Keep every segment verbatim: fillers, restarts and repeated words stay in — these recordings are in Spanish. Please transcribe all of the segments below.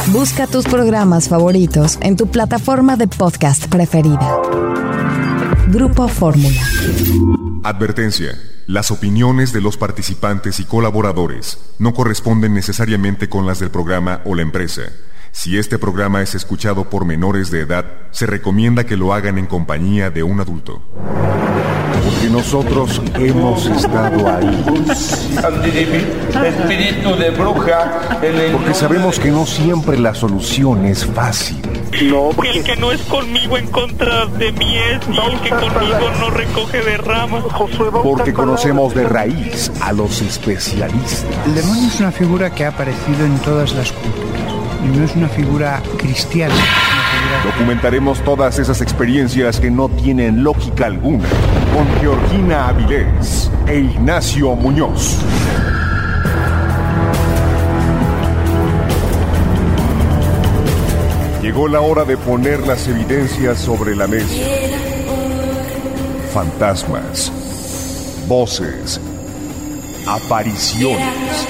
Busca tus programas favoritos en tu plataforma de podcast preferida. Grupo Fórmula. Advertencia. Las opiniones de los participantes y colaboradores no corresponden necesariamente con las del programa o la empresa. Si este programa es escuchado por menores de edad, se recomienda que lo hagan en compañía de un adulto. Porque nosotros hemos estado ahí. Espíritu de bruja. Porque sabemos que no siempre la solución es fácil. No, porque el que no es conmigo en contra de mí es, y el que conmigo no recoge de ramas. Porque conocemos de raíz a los especialistas. El demonio es una figura que ha aparecido en todas las culturas. Y no es una figura cristiana. Es una figura... Documentaremos todas esas experiencias que no tienen lógica alguna con Georgina Avilés e Ignacio Muñoz. Llegó la hora de poner las evidencias sobre la mesa. Fantasmas, voces, apariciones,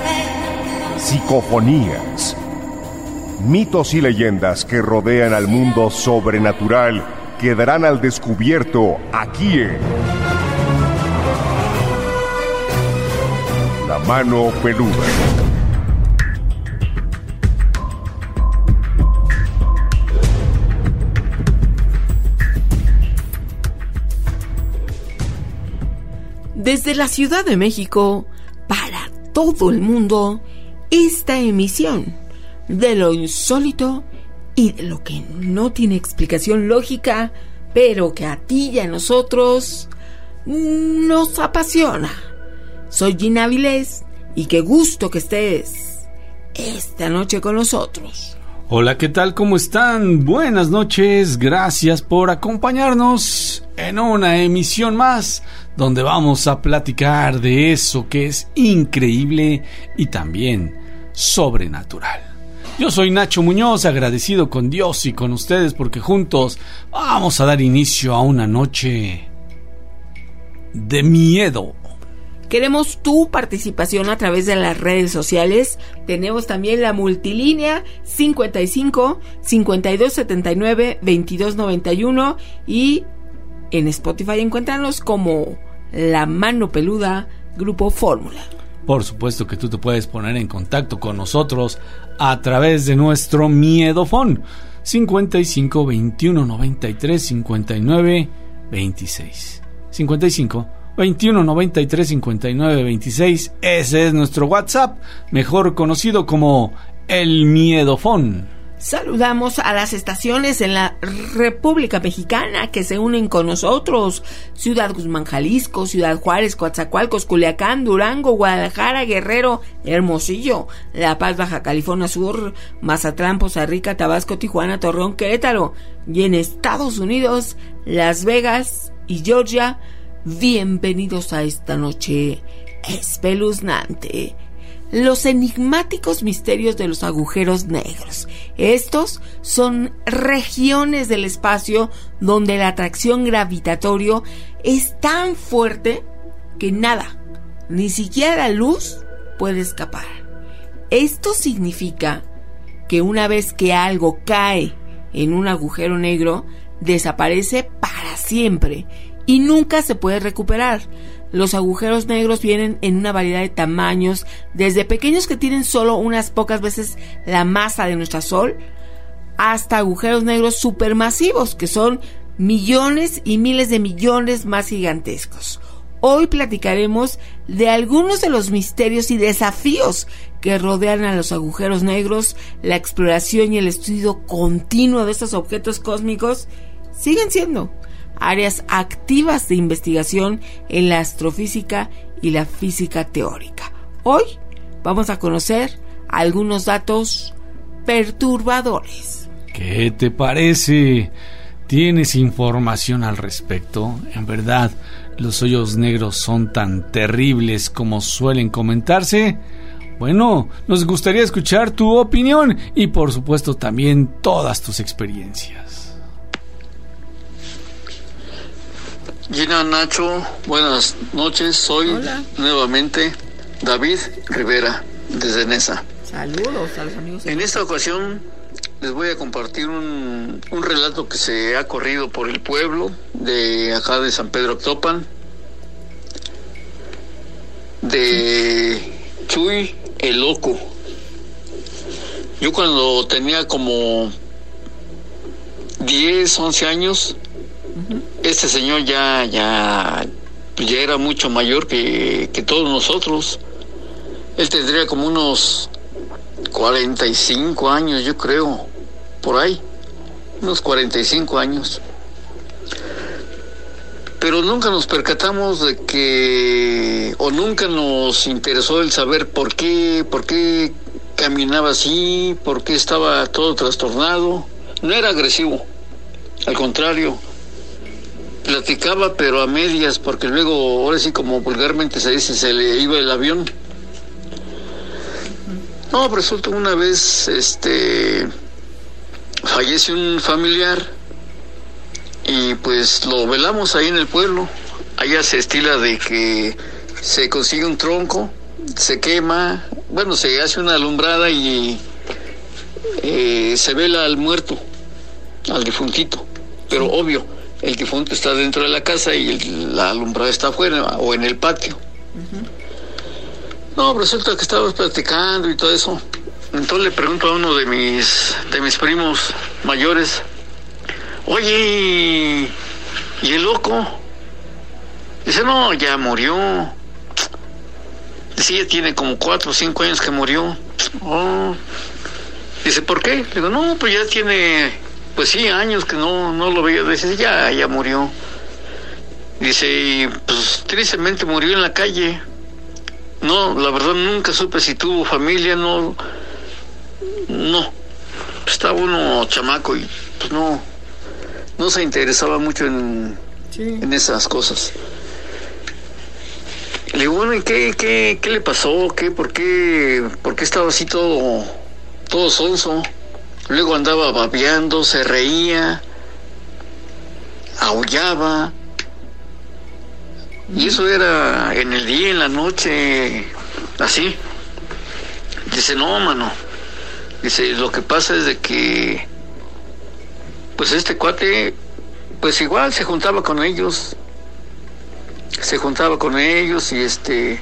psicofonías, mitos y leyendas que rodean al mundo sobrenatural quedarán al descubierto aquí en La Mano Peluda. Desde la Ciudad de México, para todo el mundo, esta emisión de lo insólito y de lo que no tiene explicación lógica, pero que a ti y a nosotros nos apasiona. Soy Gina Avilés y qué gusto que estés esta noche con nosotros. Hola, ¿qué tal? ¿Cómo están? Buenas noches, gracias por acompañarnos en una emisión más donde vamos a platicar de eso que es increíble y también sobrenatural. Yo soy Nacho Muñoz, agradecido con Dios y con ustedes porque juntos vamos a dar inicio a una noche de miedo. Queremos tu participación a través de las redes sociales. Tenemos también la multilínea cincuenta y cinco, cincuenta y dos setenta y nueve, veintidós noventa y uno y en Spotify encuéntranos como La Mano Peluda, Grupo Fórmula. Por supuesto que tú te puedes poner en contacto con nosotros a través de nuestro miedofón cincuenta y cinco, veintiuno noventa y tres, cincuenta y nueve, veintiséis. cincuenta y cinco, veintiuno noventa y tres, cincuenta y nueve, veintiséis. Ese es nuestro WhatsApp, mejor conocido como el miedofón. Saludamos a las estaciones en la República Mexicana que se unen con nosotros: Ciudad Guzmán, Jalisco, Ciudad Juárez, Coatzacoalcos, Culiacán, Durango, Guadalajara, Guerrero, Hermosillo, La Paz, Baja California Sur, Mazatlán, Poza Rica, Tabasco, Tijuana, Torreón, Querétaro, y en Estados Unidos, Las Vegas y Georgia. Bienvenidos a esta noche espeluznante. Los enigmáticos misterios de los agujeros negros. Estos son regiones del espacio donde la atracción gravitatoria es tan fuerte que nada, ni siquiera la luz, puede escapar. Esto significa que una vez que algo cae en un agujero negro, desaparece para siempre y nunca se puede recuperar. Los agujeros negros vienen en una variedad de tamaños, desde pequeños que tienen solo unas pocas veces la masa de nuestro Sol, hasta agujeros negros supermasivos, que son millones y miles de millones más gigantescos. Hoy platicaremos de algunos de los misterios y desafíos que rodean a los agujeros negros. La exploración y el estudio continuo de estos objetos cósmicos siguen siendo áreas activas de investigación en la astrofísica y la física teórica. Hoy vamos a conocer algunos datos perturbadores. ¿Qué te parece? ¿Tienes información al respecto? En verdad, ¿los hoyos negros son tan terribles como suelen comentarse? Bueno, nos gustaría escuchar tu opinión y por supuesto también todas tus experiencias. Gina, Nacho, buenas noches. Soy Hola. nuevamente David Rivera, desde Nesa. Saludos a los amigos. En esta ocasión les voy a compartir un, un relato que se ha corrido por el pueblo de acá de San Pedro Actopan, de Chuy el Loco. Yo cuando tenía como diez, once años, uh-huh. este señor ya, ya, ya era mucho mayor que, que todos nosotros. Él tendría como unos cuarenta y cinco años, yo creo, por ahí, unos cuarenta y cinco años. Pero nunca nos percatamos de que, o nunca nos interesó el saber por qué, por qué caminaba así, por qué estaba todo trastornado. No era agresivo, al contrario, platicaba pero a medias, porque luego, ahora sí como vulgarmente se dice, se le iba el avión. No, resulta una vez, este, fallece un familiar y pues lo velamos ahí en el pueblo. Allá se estila de que se consigue un tronco, se quema, bueno, se hace una alumbrada y eh, se vela al muerto, al difuntito, pero obvio, el difunto está dentro de la casa y el, la alumbrada está afuera o en el patio. Uh-huh. No, resulta que estábamos platicando y todo eso. Entonces le pregunto a uno de mis de mis primos mayores, oye, ¿y el loco? Dice, no, ya murió. Dice, ya tiene como cuatro o cinco años que murió. Oh. Dice, ¿por qué? Le digo, no, pues ya tiene, pues sí, años que no, no lo veía. Dice, ya, ya murió. Dice, y pues tristemente murió en la calle. No, la verdad nunca supe si tuvo familia, no, no, estaba uno chamaco y pues no, no se interesaba mucho en, sí. en esas cosas. Le digo, bueno, ¿y qué, qué, qué le pasó? ¿Qué, por qué, por qué estaba así todo, todo sonso? Luego andaba babeando, se reía, aullaba. Y eso era en el día, en la noche, así. Dice, no, mano. Dice, lo que pasa es de que, pues este cuate, pues igual se juntaba con ellos. Se juntaba con ellos y este,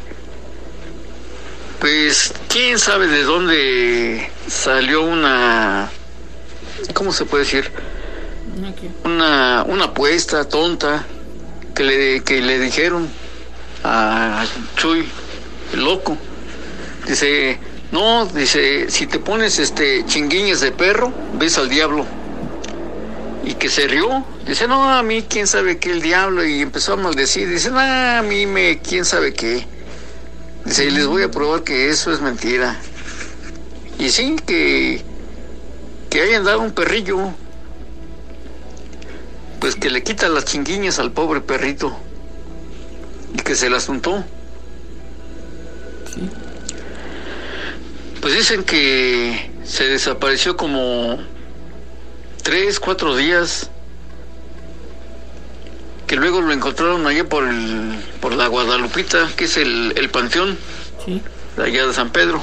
pues, quién sabe de dónde salió una, ¿cómo se puede decir? Una, una apuesta tonta. Que le, que le dijeron a Chuy, el loco. Dice, no, dice, si te pones este chinguiñas de perro, ves al diablo. Y que se rió. Dice, no, a mí quién sabe qué el diablo. Y empezó a maldecir. Dice, no, a mí me quién sabe qué. Dice, y les voy a probar que eso es mentira. Y sí, que que hayan dado un perrillo, pues que le quita las chinguiñas al pobre perrito y que se las untó. Sí. Pues dicen que se desapareció como tres, cuatro días, que luego lo encontraron allá por el, por la Guadalupita, que es el, el panteón, sí, de allá de San Pedro.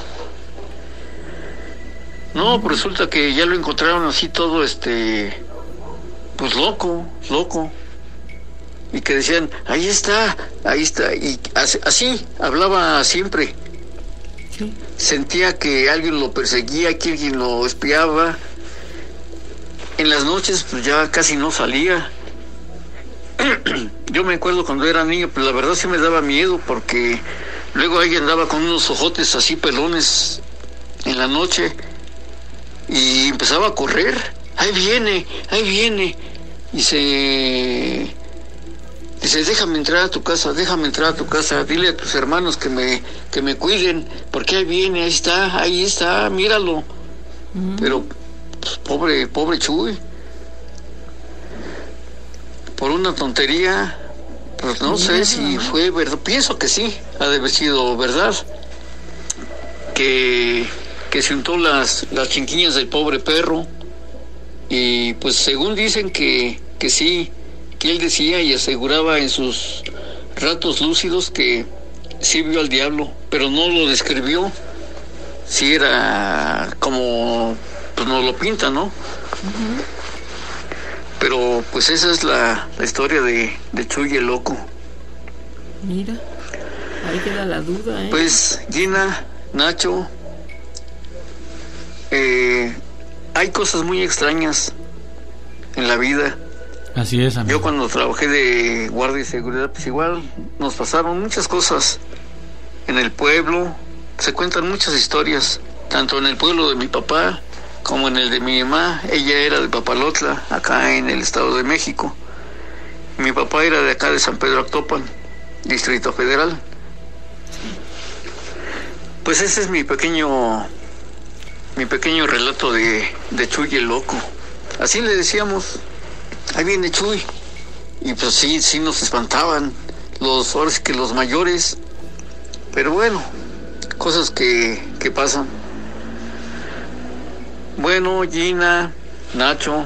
No, pues resulta que ya lo encontraron así todo este, pues loco, loco. Y que decían, ahí está, ahí está. Y así, así hablaba siempre. Sí. Sentía que alguien lo perseguía, que alguien lo espiaba. En las noches pues ya casi no salía. Yo me acuerdo cuando era niño, pues la verdad sí me daba miedo, porque luego ahí andaba con unos ojotes así pelones en la noche y empezaba a correr. Ahí viene, ahí viene. Y se... Dice, déjame entrar a tu casa, déjame entrar a tu casa, dile a tus hermanos que me que me cuiden, porque ahí viene, ahí está, ahí está, míralo. Mm. Pero, pues, pobre, pobre Chuy, por una tontería, pues no sí, sé si no. fue verdad, pienso que sí, ha de haber sido verdad, que, que se untó las, las chinquiñas del pobre perro, y pues según dicen que, que sí, que él decía y aseguraba en sus ratos lúcidos que sí vio al diablo, pero no lo describió, sí era como pues nos lo pintan, ¿no? Uh-huh. Pero pues esa es la, la historia de, de Chuy el Loco. Mira, ahí queda la duda, ¿eh? Pues Gina, Nacho, eh, hay cosas muy extrañas en la vida. Así es, amigo. Yo cuando trabajé de guardia y seguridad, pues igual nos pasaron muchas cosas en el pueblo. Se cuentan muchas historias, tanto en el pueblo de mi papá como en el de mi mamá. Ella era de Papalotla, acá en el Estado de México. Mi papá era de acá de San Pedro Actopan, Distrito Federal. Pues ese es mi pequeño mi pequeño relato de, de Chuy el Loco. Así le decíamos, ahí viene Chuy. Y pues sí, sí nos espantaban los, ahora sí que los mayores. Pero bueno, cosas que, que pasan. Bueno, Gina, Nacho,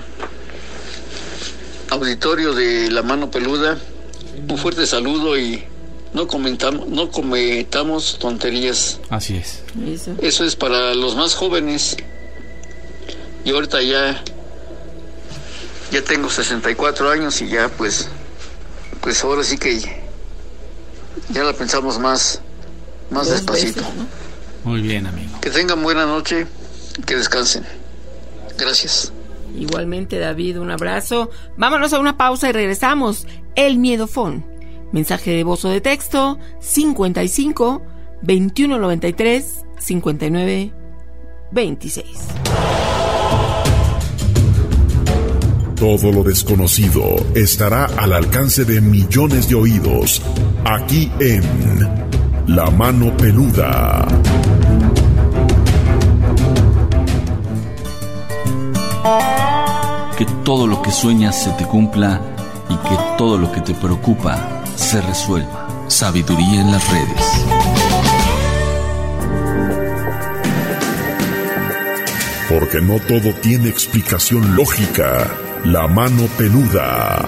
auditorio de La Mano Peluda, un fuerte saludo y no comentamos, no cometamos tonterías. Así es. Eso. Eso es para los más jóvenes. Y ahorita ya, ya tengo sesenta y cuatro años y ya pues, pues ahora sí que ya la pensamos más, más Dos despacito. veces, ¿no? Muy bien, amigo. Que tengan buena noche, que descansen. Gracias. Igualmente, David, un abrazo. Vámonos a una pausa y regresamos. El Miedofón. Mensaje de voz o de texto cincuenta y cinco, veintiuno noventa y tres, cincuenta y nueve, veintiséis. Todo lo desconocido estará al alcance de millones de oídos, aquí en La Mano Peluda. Que todo lo que sueñas se te cumpla y que todo lo que te preocupa se resuelva. Sabiduría en las redes. Porque no todo tiene explicación lógica. La Mano Peluda.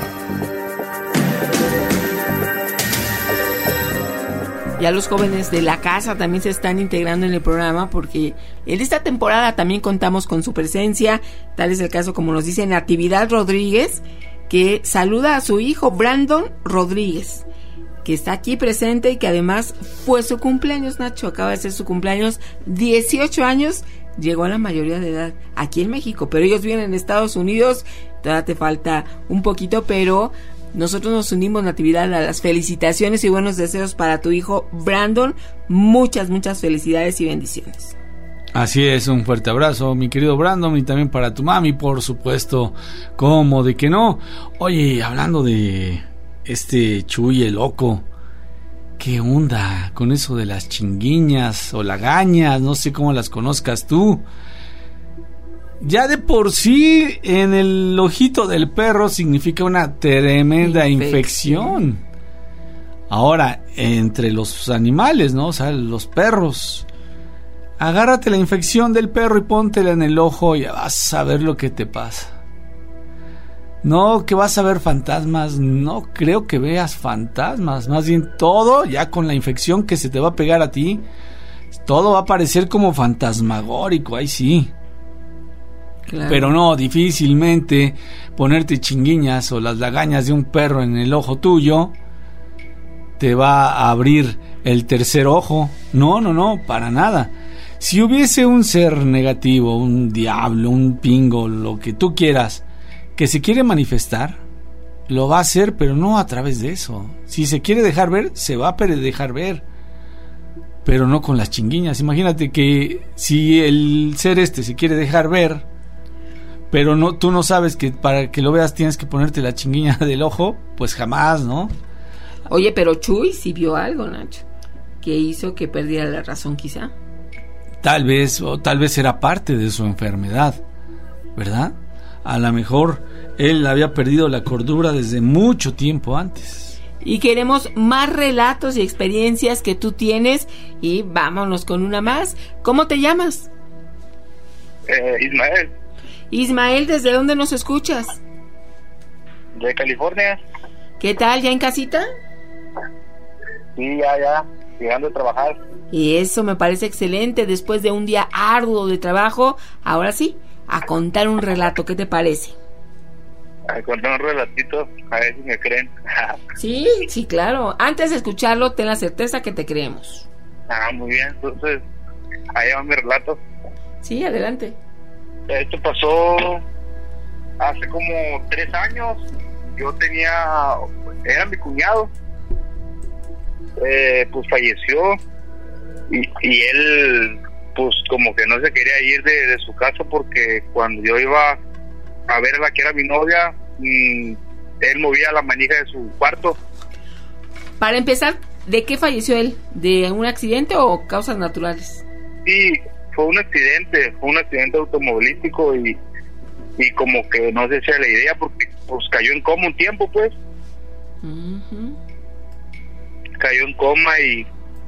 Ya los jóvenes de la casa también se están integrando en el programa porque en esta temporada también contamos con su presencia. Tal es el caso, como nos dice Natividad Rodríguez, que saluda a su hijo Brandon Rodríguez, que está aquí presente y que además fue su cumpleaños, Nacho, acaba de ser su cumpleaños, dieciocho años, llegó a la mayoría de edad aquí en México, pero ellos viven en Estados Unidos, todavía te falta un poquito, pero nosotros nos unimos, Natividad, a las felicitaciones y buenos deseos para tu hijo Brandon, muchas, muchas felicidades y bendiciones. Así es, un fuerte abrazo, mi querido Brandon, y también para tu mami, por supuesto, ¿cómo de que no? Oye, hablando de este Chuy el Loco, ¿qué onda con eso de las chinguiñas o lagañas? No sé cómo las conozcas tú. Ya de por sí, en el ojito del perro significa una tremenda infección. infección. Ahora, entre los animales, ¿no? O sea, los perros. Agárrate la infección del perro y póntela en el ojo y ya vas a ver lo que te pasa. No, que vas a ver fantasmas, no creo que veas fantasmas, más bien todo, ya con la infección que se te va a pegar a ti, todo va a parecer como fantasmagórico, ahí sí. Claro. Pero no, difícilmente ponerte chinguiñas o las lagañas de un perro en el ojo tuyo te va a abrir el tercer ojo. No, no, no, para nada. Si hubiese un ser negativo, un diablo, un pingo, lo que tú quieras, que se quiere manifestar, lo va a hacer, pero no a través de eso. Si se quiere dejar ver, se va a dejar ver, pero no con las chinguiñas. Imagínate que si el ser este se quiere dejar ver, pero no, tú no sabes que para que lo veas tienes que ponerte la chinguiña del ojo, pues jamás, ¿no? Oye, pero Chuy sí vio algo, Nacho, que hizo que perdiera la razón quizá. Tal vez, o tal vez era parte de su enfermedad, ¿verdad? A lo mejor él había perdido la cordura desde mucho tiempo antes. Y queremos más relatos y experiencias que tú tienes. Y vámonos con una más. ¿Cómo te llamas? Eh, Ismael. Ismael, ¿desde dónde nos escuchas? De California. ¿Qué tal? ¿Ya en casita? Sí, ya, ya. llegando a trabajar. Y eso me parece excelente. Después de un día arduo de trabajo, ahora sí, a contar un relato. ¿Qué te parece? A contar un relatito, a ver si me creen. Sí, sí, claro. Antes de escucharlo, ten la certeza que te creemos. Ah, muy bien. Entonces, ahí va mi relato. Sí, adelante. Esto pasó hace como tres años. Yo tenía, era mi cuñado, eh, pues falleció y, y él, pues como que no se quería ir de, de su casa porque cuando yo iba a ver a la que era mi novia, mmm, él movía la manija de su cuarto. Para empezar, ¿de qué falleció él? ¿De un accidente o causas naturales? Sí, fue un accidente, fue un accidente automovilístico y, y como que no se hacía la idea porque pues cayó en coma un tiempo, pues. Uh-huh. Cayó en coma y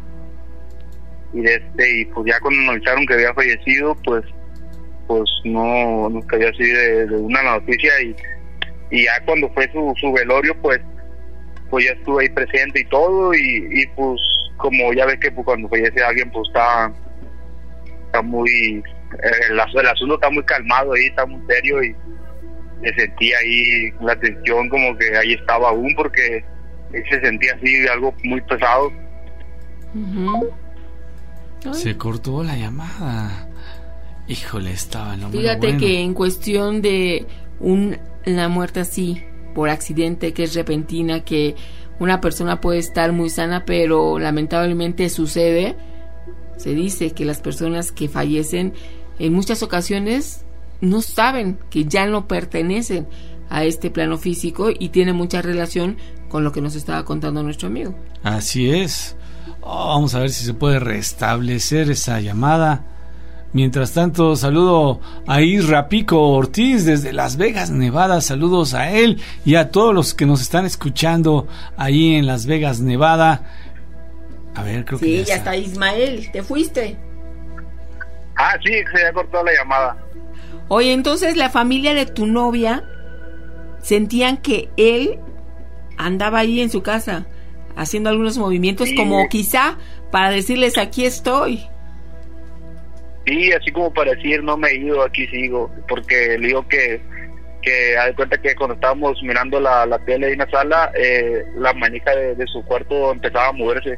y este y pues ya cuando nos avisaron que había fallecido, pues pues no nos cayó así de, de una noticia y, y ya cuando fue su, su velorio, pues pues ya estuve ahí presente y todo y, y pues como ya ves que pues, cuando fallece alguien pues está está muy el, el asunto está muy calmado ahí, está muy serio y se sentía ahí la tensión como que ahí estaba aún porque se sentía así algo muy pesado. Uh-huh. Se cortó la llamada. Híjole, estaba no Fíjate bueno. que en cuestión de un, una muerte así por accidente que es repentina, que una persona puede estar muy sana pero lamentablemente sucede, se dice que las personas que fallecen en muchas ocasiones no saben que ya no pertenecen a este plano físico y tiene mucha relación con lo que nos estaba contando nuestro amigo. Así es. Oh, vamos a ver si se puede restablecer esa llamada. Mientras tanto, saludo a Isra Pico Ortiz desde Las Vegas, Nevada. Saludos a él y a todos los que nos están escuchando ahí en Las Vegas, Nevada. A ver, creo sí, que ya, ya está. está Ismael, ¿te fuiste? Ah, sí, se había cortado la llamada. Oye, entonces la familia de tu novia sentían que él andaba ahí en su casa haciendo algunos movimientos, sí, como quizá para decirles aquí estoy. Sí, así como para decir no me he ido, aquí sigo, porque le digo que que haz de cuenta que cuando estábamos mirando la, la tele en la sala, eh, la manija de, de su cuarto empezaba a moverse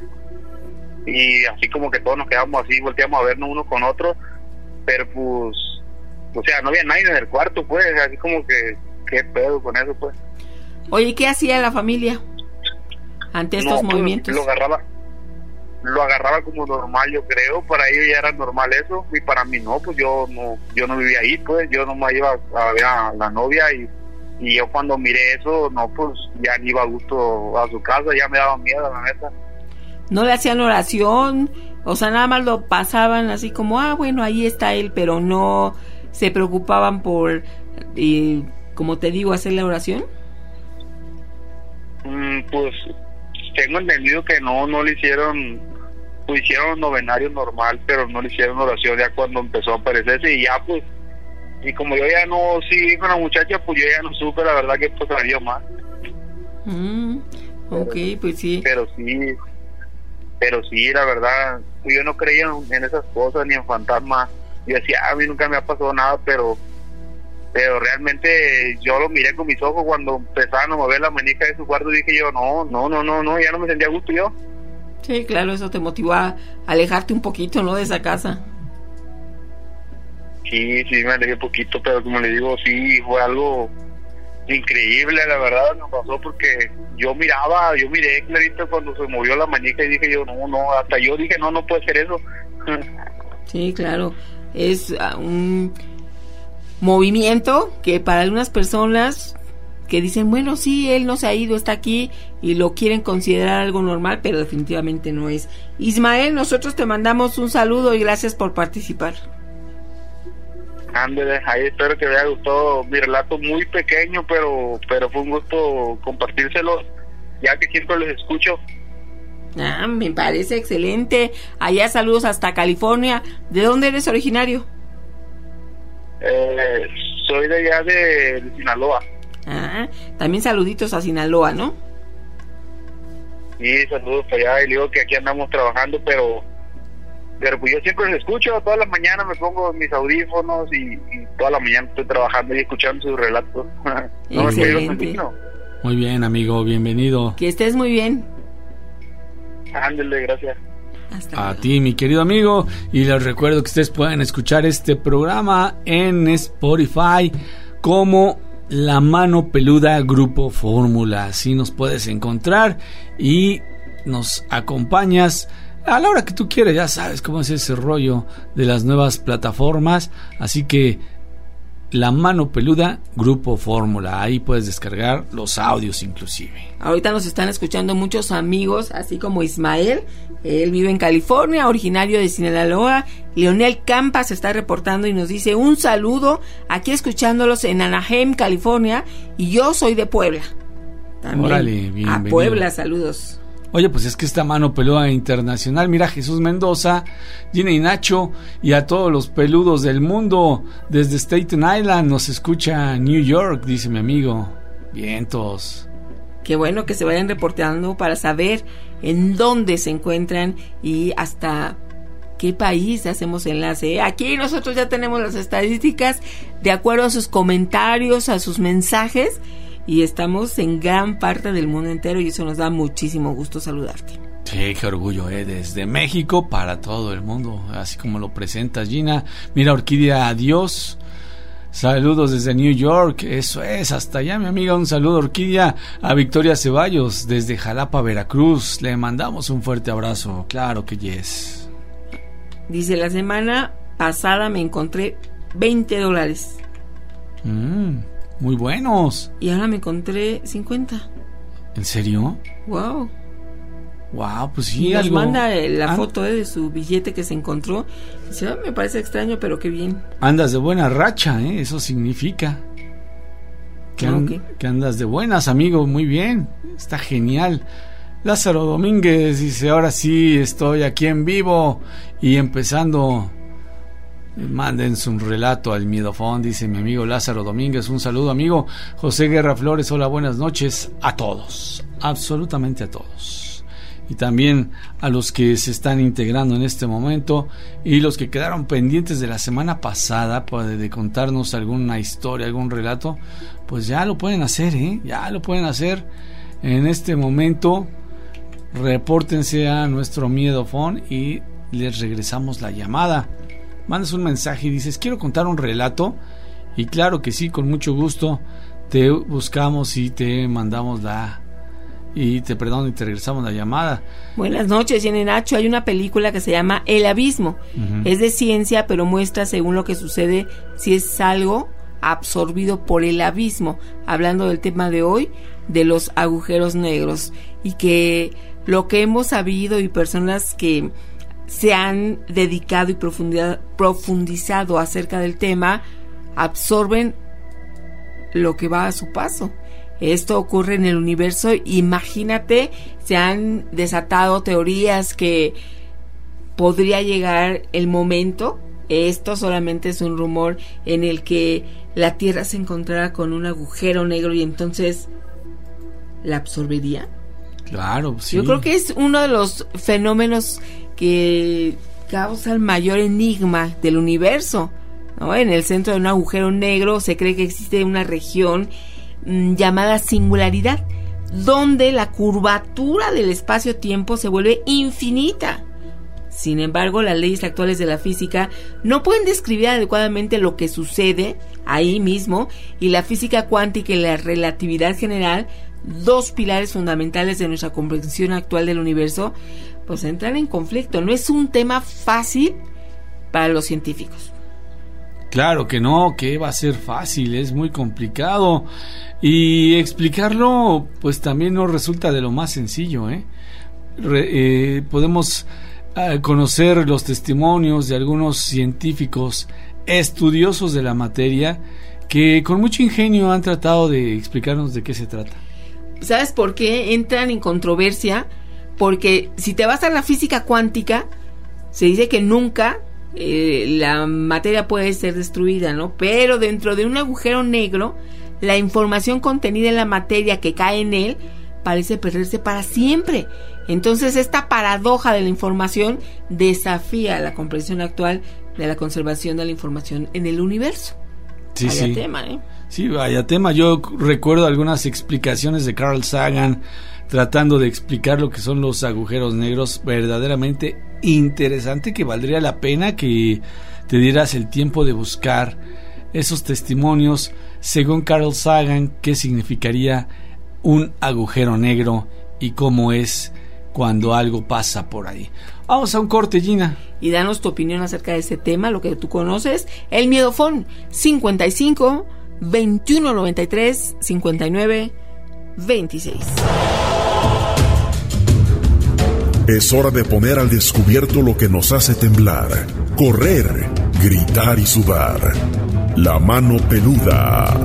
y así como que todos nos quedamos así, volteamos a vernos uno con otro, pero pues o sea, no había nadie en el cuarto, pues, así como que, ¿qué pedo con eso, pues? Oye, ¿qué hacía la familia ante estos no, movimientos? Pues, lo agarraba, lo agarraba como normal, yo creo, para ellos ya era normal eso, y para mí no, pues yo no, yo no vivía ahí, pues, yo nomás iba a ver a la novia, y, y yo cuando miré eso, no, pues, ya ni iba a gusto a su casa, ya me daba miedo, la neta. ¿No le hacían oración? O sea, nada más lo pasaban así como, ah, bueno, ahí está él, pero no se preocupaban por, eh, como te digo, hacer la oración. Mm, pues tengo entendido que no, no le hicieron, pues hicieron novenario normal, pero no le hicieron oración ya cuando empezó a aparecerse y ya pues, y como yo ya no sí con la muchacha, pues yo ya no supe la verdad que pues salió más. Mm, ok, pero, pues sí. Pero sí, pero sí, la verdad, yo no creía en esas cosas ni en fantasmas. Yo decía, a mí nunca me ha pasado nada, pero pero realmente yo lo miré con mis ojos cuando empezaban a mover la manija de su cuarto y dije yo, no, no, no, no, no, ya no me sentía a gusto yo. Sí, claro, eso te motivó a alejarte un poquito, ¿no?, de esa casa. Sí, sí, me alejé un poquito, pero como le digo, sí, fue algo increíble, la verdad, me pasó porque yo miraba, yo miré clarito cuando se movió la manija y dije yo, no, no, hasta yo dije, no, no puede ser eso. Sí, claro. Es uh, un movimiento que para algunas personas que dicen, bueno, sí, él no se ha ido, está aquí y lo quieren considerar algo normal, pero definitivamente no es. Ismael, nosotros te mandamos un saludo y gracias por participar. Ándale, ahí espero que les haya gustado mi relato, muy pequeño, pero pero fue un gusto compartírselo, ya que siempre los escucho. Ah, me parece excelente. Allá saludos hasta California. ¿De dónde eres originario? Eh, soy de allá de, de Sinaloa. Ah, también saluditos a Sinaloa, ¿no? Y saludos para allá, y le digo que aquí andamos trabajando, pero pero pues yo siempre los escucho, todas las mañanas me pongo mis audífonos y, y toda la mañana estoy trabajando y escuchando sus relatos. No, excelente. No. Muy bien, amigo, bienvenido. Que estés muy bien. Ándale, gracias. Hasta a ti, mi querido amigo, y les recuerdo que ustedes pueden escuchar este programa en Spotify como La Mano Peluda Grupo Fórmula. Así nos puedes encontrar y nos acompañas a la hora que tú quieras. Ya sabes cómo es ese rollo de las nuevas plataformas, así que La Mano Peluda Grupo Fórmula, ahí puedes descargar los audios inclusive. Ahorita nos están escuchando muchos amigos, así como Ismael, él vive en California, originario de Sinaloa. Leonel Campa se está reportando y nos dice un saludo, aquí escuchándolos en Anaheim, California, y yo soy de Puebla. También. Órale, bienvenido. A Puebla, saludos. Oye, pues es que esta Mano Peluda internacional, mira, Jesús Mendoza, Gina y Nacho, y a todos los peludos del mundo, desde Staten Island nos escucha New York, dice mi amigo. Vientos. Qué bueno que se vayan reportando para saber en dónde se encuentran y hasta qué país hacemos enlace. Aquí nosotros ya tenemos las estadísticas de acuerdo a sus comentarios, a sus mensajes, y estamos en gran parte del mundo entero y eso nos da muchísimo gusto saludarte. Sí, qué orgullo, ¿eh? Desde México para todo el mundo, así como lo presentas, Gina. Mira, Orquídea, adiós. Saludos desde New York, eso es, hasta allá, mi amiga, un saludo, Orquídea. A Victoria Ceballos, desde Jalapa, Veracruz, le mandamos un fuerte abrazo, claro que yes. Dice, la semana pasada me encontré veinte dólares. Mm, muy buenos. Y ahora me encontré cincuenta. ¿En serio? Wow. Wow, pues sí, y nos algo... manda la And... foto eh, de su billete que se encontró. Dice, oh, me parece extraño, pero qué bien. Andas de buena racha, ¿eh? Eso significa que, an... okay. que andas de buenas, amigo. Muy bien, está genial. Lázaro Domínguez dice, ahora sí estoy aquí en vivo y empezando. Mándense un relato al miedofón, dice mi amigo Lázaro Domínguez. Un saludo, amigo. José Guerra Flores, hola, buenas noches a todos, absolutamente a todos. Y también a los que se están integrando en este momento y los que quedaron pendientes de la semana pasada pues, de contarnos alguna historia, algún relato, pues ya lo pueden hacer, ¿eh? Ya lo pueden hacer en este momento. Repórtense a nuestro miedofón y les regresamos la llamada. Mandas un mensaje y dices, quiero contar un relato, y claro que sí, con mucho gusto te buscamos y te mandamos la y te perdón y te regresamos la llamada. Buenas noches, Jenny Nacho. Hay una película que se llama El Abismo. Uh-huh. Es de ciencia, pero muestra según lo que sucede si es algo absorbido por el abismo, hablando del tema de hoy, de los agujeros negros, y que lo que hemos sabido y personas que se han dedicado y profundizado acerca del tema absorben lo que va a su paso. Esto ocurre en el universo. Imagínate, se han desatado teorías que podría llegar el momento, esto solamente es un rumor, en el que la Tierra se encontrara con un agujero negro y entonces la absorbería. Claro, sí. Yo creo que es uno de los fenómenos que causa el mayor enigma del universo, ¿no? En el centro de un agujero negro se cree que existe una región mmm, llamada singularidad, donde la curvatura del espacio-tiempo se vuelve infinita. Sin embargo, las leyes actuales de la física no pueden describir adecuadamente lo que sucede ahí mismo, y la física cuántica y la relatividad general, dos pilares fundamentales de nuestra comprensión actual del universo, pues entran en conflicto. No es un tema fácil para los científicos. Claro que no, que va a ser fácil, es muy complicado, y explicarlo pues también no resulta de lo más sencillo, ¿eh? Re, eh, podemos eh, conocer los testimonios de algunos científicos estudiosos de la materia que con mucho ingenio han tratado de explicarnos de qué se trata. ¿Sabes por qué entran en controversia? Porque si te vas a la física cuántica, se dice que nunca eh, la materia puede ser destruida, ¿no? Pero dentro de un agujero negro, la información contenida en la materia que cae en él parece perderse para siempre. Entonces esta paradoja de la información desafía la comprensión actual de la conservación de la información en el universo. Sí, vaya sí. tema, ¿eh? Sí, vaya tema. Yo recuerdo algunas explicaciones de Carl Sagan tratando de explicar lo que son los agujeros negros, verdaderamente interesante, que valdría la pena que te dieras el tiempo de buscar esos testimonios según Carl Sagan, qué significaría un agujero negro y cómo es cuando algo pasa por ahí. Vamos a un corte, Gina. Y danos tu opinión acerca de ese tema, lo que tú conoces. El Miedofón, cincuenta y cinco, veintiuno noventa y tres, cincuenta y nueve, veintiséis. Es hora de poner al descubierto lo que nos hace temblar, correr, gritar y sudar. La mano peluda.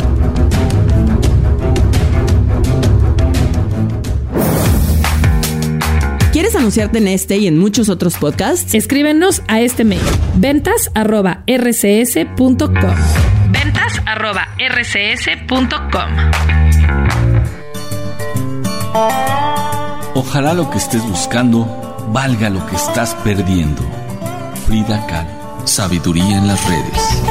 ¿Quieres anunciarte en este y en muchos otros podcasts? Escríbenos a este mail: ventas arroba r c s punto com. ventas arroba r c s punto com. Ojalá lo que estés buscando valga lo que estás perdiendo. Frida Kahlo, sabiduría en las redes.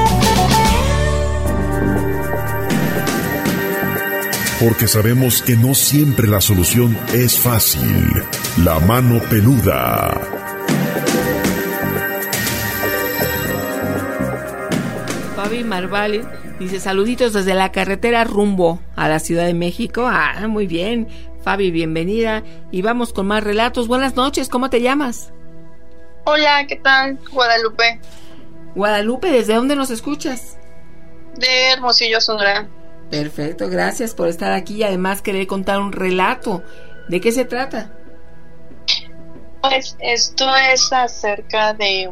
Porque sabemos que no siempre la solución es fácil. La mano peluda. Fabi Marvali dice: saluditos desde la carretera rumbo a la Ciudad de México. Ah, muy bien, Fabi, bienvenida. Y vamos con más relatos. Buenas noches, ¿cómo te llamas? Hola, ¿qué tal? Guadalupe. Guadalupe, ¿desde dónde nos escuchas? De Hermosillo, Sonora. Perfecto, gracias por estar aquí y además querer contar un relato. ¿De qué se trata? Pues esto es acerca de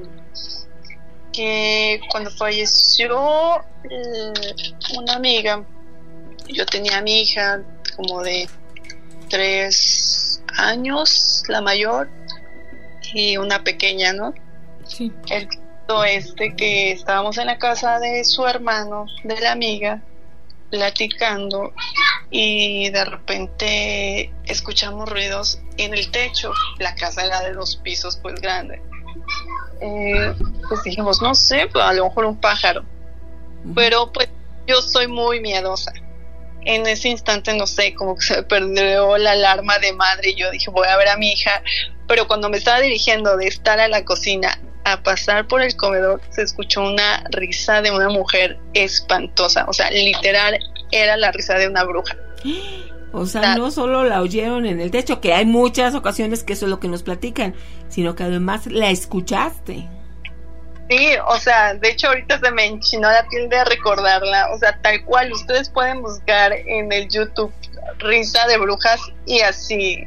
que cuando falleció una amiga, yo tenía a mi hija como de tres años, la mayor, y una pequeña, ¿no? Sí. El caso es de que estábamos en la casa de su hermano, de la amiga, platicando, y de repente escuchamos ruidos en el techo. La casa era de dos pisos, pues grande. Eh, pues dijimos, no sé, pues a lo mejor un pájaro. Uh-huh. Pero pues yo soy muy miedosa. En ese instante, no sé, como que se me perdió la alarma de madre y yo dije, voy a ver a mi hija. Pero cuando me estaba dirigiendo de estar a la cocina a pasar por el comedor, se escuchó una risa de una mujer espantosa. O sea, literal, era la risa de una bruja. O sea, no solo la oyeron en el techo, que hay muchas ocasiones que eso es lo que nos platican, sino que además la escuchaste. Sí, o sea, de hecho ahorita se me enchinó la piel de recordarla. O sea, tal cual, ustedes pueden buscar en el YouTube risa de brujas y así.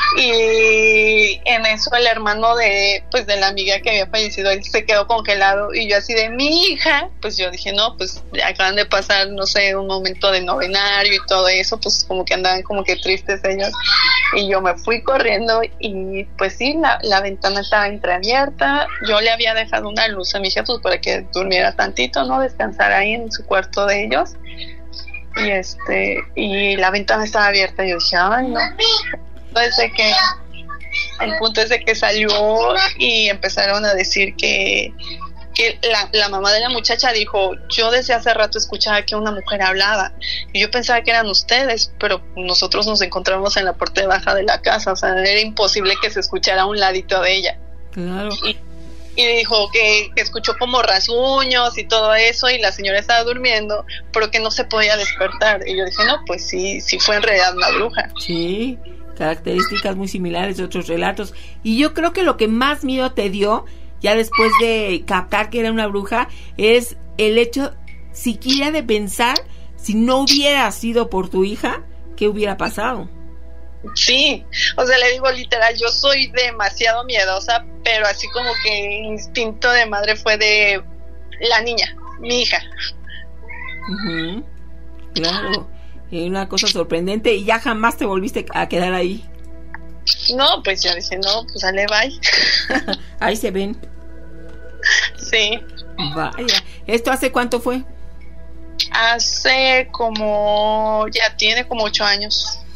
Y en eso el hermano de pues de la amiga que había fallecido, él se quedó congelado y yo así de mi hija, pues yo dije, no, pues acaban de pasar, no sé, un momento de novenario y todo eso, pues como que andaban como que tristes ellos. Y yo me fui corriendo y pues sí, la, la ventana estaba entreabierta. Yo le había dejado una luz a mi hija pues para que durmiera tantito, ¿no? Descansar ahí en su cuarto de ellos. Y este, y la ventana estaba abierta y yo dije, ay no. Entonces de que el punto es de que salió y empezaron a decir que que la, la mamá de la muchacha dijo, yo desde hace rato escuchaba que una mujer hablaba y yo pensaba que eran ustedes, pero nosotros nos encontramos en la parte baja de la casa, o sea, era imposible que se escuchara a un ladito de ella. Claro. Y, y dijo que, que escuchó como rasguños y todo eso, y la señora estaba durmiendo, pero que no se podía despertar. Y yo dije, no, pues sí, sí fue en realidad una bruja. Sí, características muy similares de otros relatos. Y yo creo que lo que más miedo te dio, ya después de captar que era una bruja, es el hecho siquiera de pensar, si no hubiera sido por tu hija, ¿qué hubiera pasado? Sí, o sea, le digo literal, yo soy demasiado miedosa, pero así como que el instinto de madre fue de la niña, mi hija. Uh-huh. Claro, y una cosa sorprendente, y ya jamás te volviste a quedar ahí. No, pues yo dije, no, pues sale, bye. Ahí se ven. Sí. Vaya, ¿esto hace cuánto fue? Hace como, ya tiene como ocho años.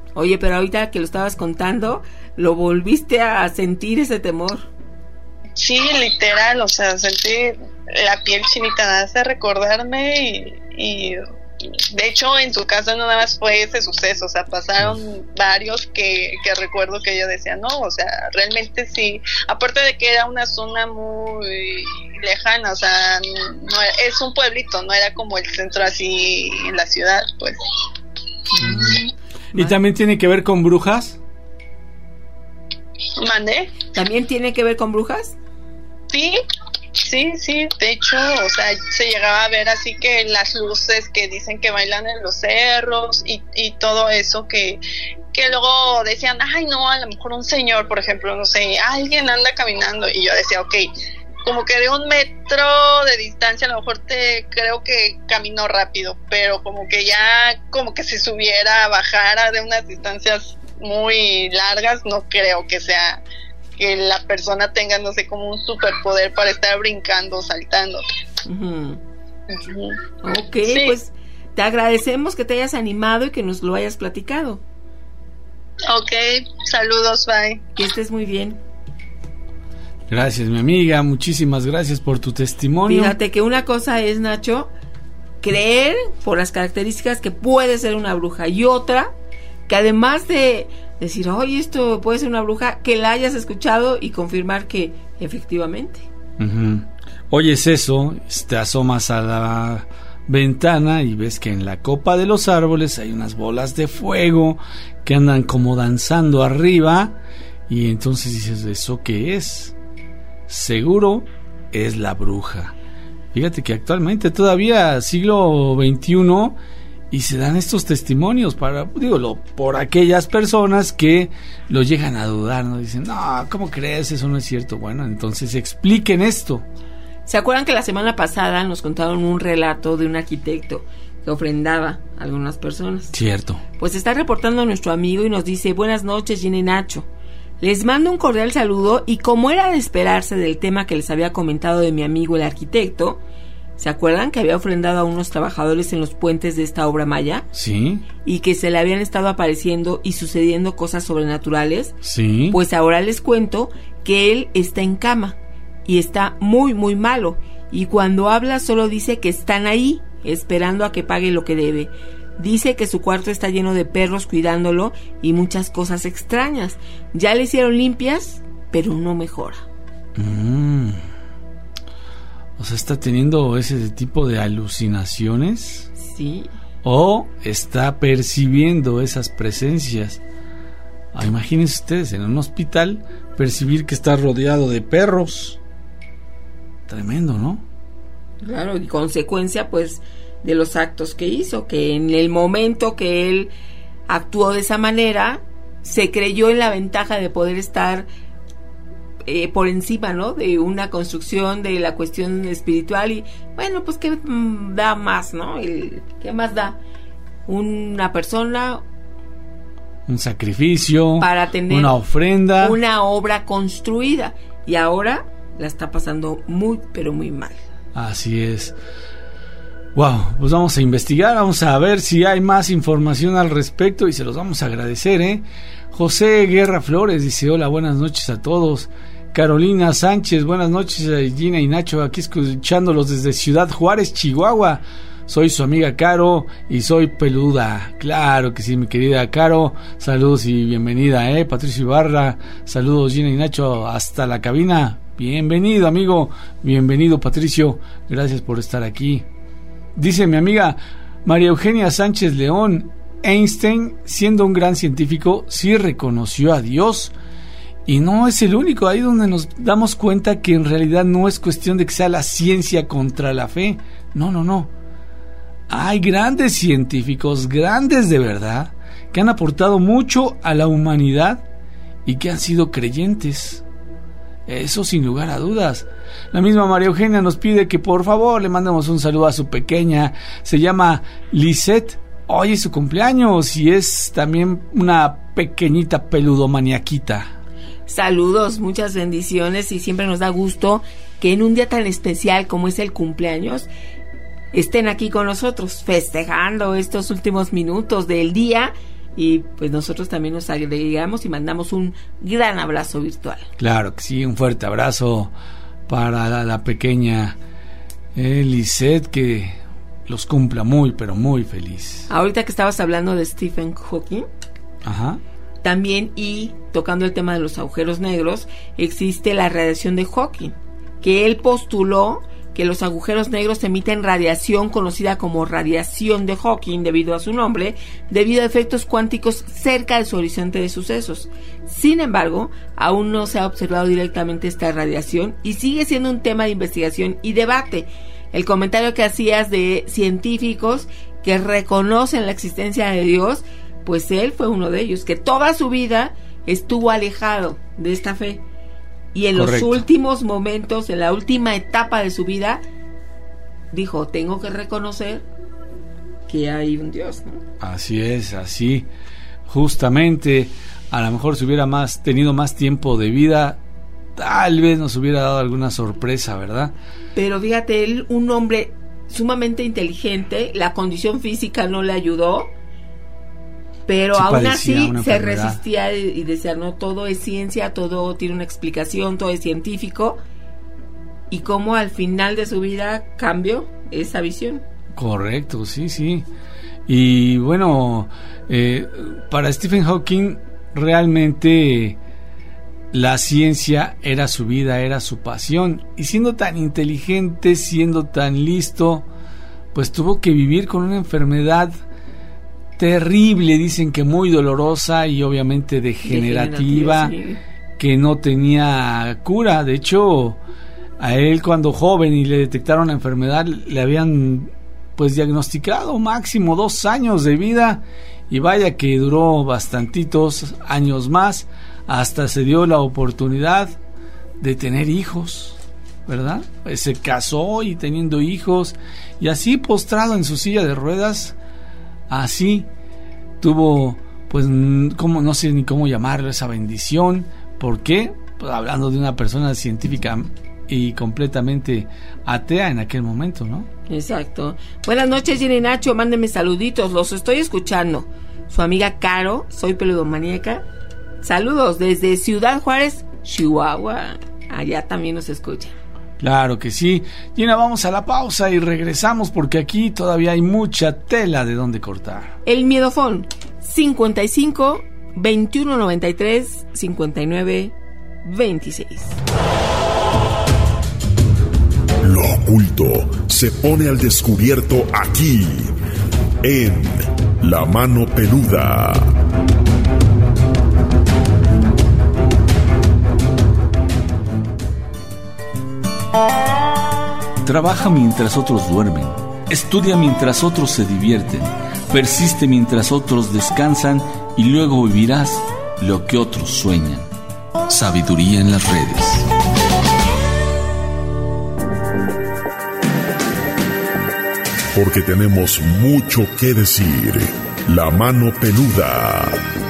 Oye, pero ahorita que lo estabas contando, ¿lo volviste a sentir ese temor? Sí, literal, o sea, sentí la piel chinita, nada de recordarme y, y de hecho en tu caso no nada más fue ese suceso, o sea, pasaron varios que, que recuerdo que yo decía, no, o sea, realmente sí, aparte de que era una zona muy lejana, o sea, no, es un pueblito, no era como el centro así en la ciudad, pues. ¿Y también tiene que ver con brujas? ¿Mandé? ¿También tiene que ver con brujas? Sí, sí, sí, de hecho, o sea, se llegaba a ver así que las luces que dicen que bailan en los cerros y, y todo eso que, que luego decían, ay no, a lo mejor un señor, por ejemplo, no sé, alguien anda caminando, y yo decía, ok, como que de un metro de distancia a lo mejor te creo que caminó rápido, pero como que ya como que si subiera, bajara de unas distancias muy largas, no creo que sea que la persona tenga, no sé, como un superpoder para estar brincando, saltando. Uh-huh. Uh-huh. Ok, sí. Pues te agradecemos que te hayas animado y que nos lo hayas platicado. Ok, saludos, bye. Que estés muy bien. Gracias, mi amiga, muchísimas gracias por tu testimonio. Fíjate que una cosa es, Nacho, creer por las características que puede ser una bruja, y otra, que además de decir, oye, esto puede ser una bruja, que la hayas escuchado y confirmar que efectivamente. Uh-huh. Oyes eso, te asomas a la ventana y ves que en la copa de los árboles hay unas bolas de fuego que andan como danzando arriba, y entonces dices, ¿eso qué es? Seguro es la bruja. Fíjate que actualmente todavía siglo veintiuno y se dan estos testimonios para, digo, lo, por aquellas personas que lo llegan a dudar, ¿no? Dicen, no, ¿cómo crees? Eso no es cierto. Bueno, entonces expliquen esto. ¿Se acuerdan que la semana pasada nos contaron un relato de un arquitecto que ofrendaba a algunas personas? Cierto. Pues está reportando nuestro amigo y nos dice, buenas noches, Gina y Nacho. Les mando un cordial saludo, y como era de esperarse del tema que les había comentado de mi amigo el arquitecto, ¿se acuerdan que había ofrendado a unos trabajadores en los puentes de esta obra maya? Sí. Y que se le habían estado apareciendo y sucediendo cosas sobrenaturales. Sí. Pues ahora les cuento que él está en cama y está muy muy malo, y cuando habla solo dice que están ahí esperando a que pague lo que debe. Dice que su cuarto está lleno de perros cuidándolo y muchas cosas extrañas. Ya le hicieron limpias, pero no mejora. Mm. O sea, ¿está teniendo ese tipo de alucinaciones? Sí. ¿O está percibiendo esas presencias? Ah, imagínense ustedes, en un hospital, percibir que está rodeado de perros. Tremendo, ¿no? Claro, y consecuencia, pues, de los actos que hizo, que en el momento que él actuó de esa manera, se creyó en la ventaja de poder estar eh, por encima, ¿no?, de una construcción, de la cuestión espiritual, y bueno, pues qué mm, da más, ¿no? El, ¿qué más da? Una persona, un sacrificio, para tener una ofrenda, una obra construida, y ahora la está pasando muy, pero muy mal. Así es. Wow, pues vamos a investigar, vamos a ver si hay más información al respecto y se los vamos a agradecer, ¿eh? José Guerra Flores dice, hola, buenas noches a todos. Carolina Sánchez, buenas noches a Gina y Nacho, aquí escuchándolos desde Ciudad Juárez, Chihuahua. Soy su amiga Caro y soy peluda. Claro que sí, mi querida Caro. Saludos y bienvenida, ¿eh? Patricio Ibarra, saludos Gina y Nacho hasta la cabina. Bienvenido, amigo, bienvenido, Patricio, gracias por estar aquí. Dice mi amiga María Eugenia Sánchez León, Einstein, siendo un gran científico, sí reconoció a Dios, y no es el único. Ahí donde nos damos cuenta que en realidad no es cuestión de que sea la ciencia contra la fe. No, no, no. Hay grandes científicos, grandes de verdad, que han aportado mucho a la humanidad y que han sido creyentes. Eso sin lugar a dudas. La misma María Eugenia nos pide que por favor le mandemos un saludo a su pequeña. Se llama Lisette. Hoy es su cumpleaños y es también una pequeñita peludomaniaquita. Saludos, muchas bendiciones, y siempre nos da gusto que en un día tan especial como es el cumpleaños estén aquí con nosotros festejando estos últimos minutos del día Y pues nosotros también nos agregamos y mandamos un gran abrazo virtual. Claro que sí, un fuerte abrazo para la, la pequeña eh, Lisette, que los cumpla muy, pero muy feliz. Ahorita que estabas hablando de Stephen Hawking, ajá, también, y tocando el tema de los agujeros negros, existe la radiación de Hawking, que él postuló que los agujeros negros emiten radiación conocida como radiación de Hawking debido a su nombre, debido a efectos cuánticos cerca de su horizonte de sucesos. Sin embargo, aún no se ha observado directamente esta radiación y sigue siendo un tema de investigación y debate. El comentario que hacías de científicos que reconocen la existencia de Dios, pues él fue uno de ellos, que toda su vida estuvo alejado de esta fe. Y en Correcto. Los últimos momentos, en la última etapa de su vida, dijo, tengo que reconocer que hay un Dios, ¿no? Así es, así. Justamente, a lo mejor si hubiera más tenido más tiempo de vida, tal vez nos hubiera dado alguna sorpresa, ¿verdad? Pero fíjate, él, un hombre sumamente inteligente, la condición física no le ayudó, pero sí, aún así se resistía y decía, no, todo es ciencia, todo tiene una explicación, todo es científico, y cómo al final de su vida cambió esa visión. Correcto, sí, sí. Y bueno, eh, para Stephen Hawking realmente la ciencia era su vida, era su pasión, y siendo tan inteligente, siendo tan listo, pues tuvo que vivir con una enfermedad terrible, dicen que muy dolorosa y obviamente degenerativa, degenerativa sí. que no tenía cura. De hecho, a él cuando joven y le detectaron la enfermedad, le habían pues diagnosticado máximo dos años de vida, y vaya que duró bastantitos años más, hasta se dio la oportunidad de tener hijos, ¿verdad? Pues se casó y teniendo hijos, y así postrado en su silla de ruedas, así tuvo, pues, como no sé ni cómo llamarlo, esa bendición. ¿Por qué? Pues hablando de una persona científica y completamente atea en aquel momento, ¿no? Exacto. Buenas noches, Jenny Nacho, mándenme saluditos, los estoy escuchando. Su amiga Caro, soy peludomaníaca. Saludos desde Ciudad Juárez, Chihuahua. Allá también nos escuchan. Claro que sí. Gina, vamos a la pausa y regresamos porque aquí todavía hay mucha tela de donde cortar. El miedofón cincuenta y cinco, veintiuno noventa y tres, cincuenta y nueve, veintiséis. Lo oculto se pone al descubierto aquí, en La Mano Peluda. Trabaja mientras otros duermen, estudia mientras otros se divierten, persiste mientras otros descansan y luego vivirás lo que otros sueñan. Sabiduría en las redes. Porque tenemos mucho que decir. La Mano Peluda.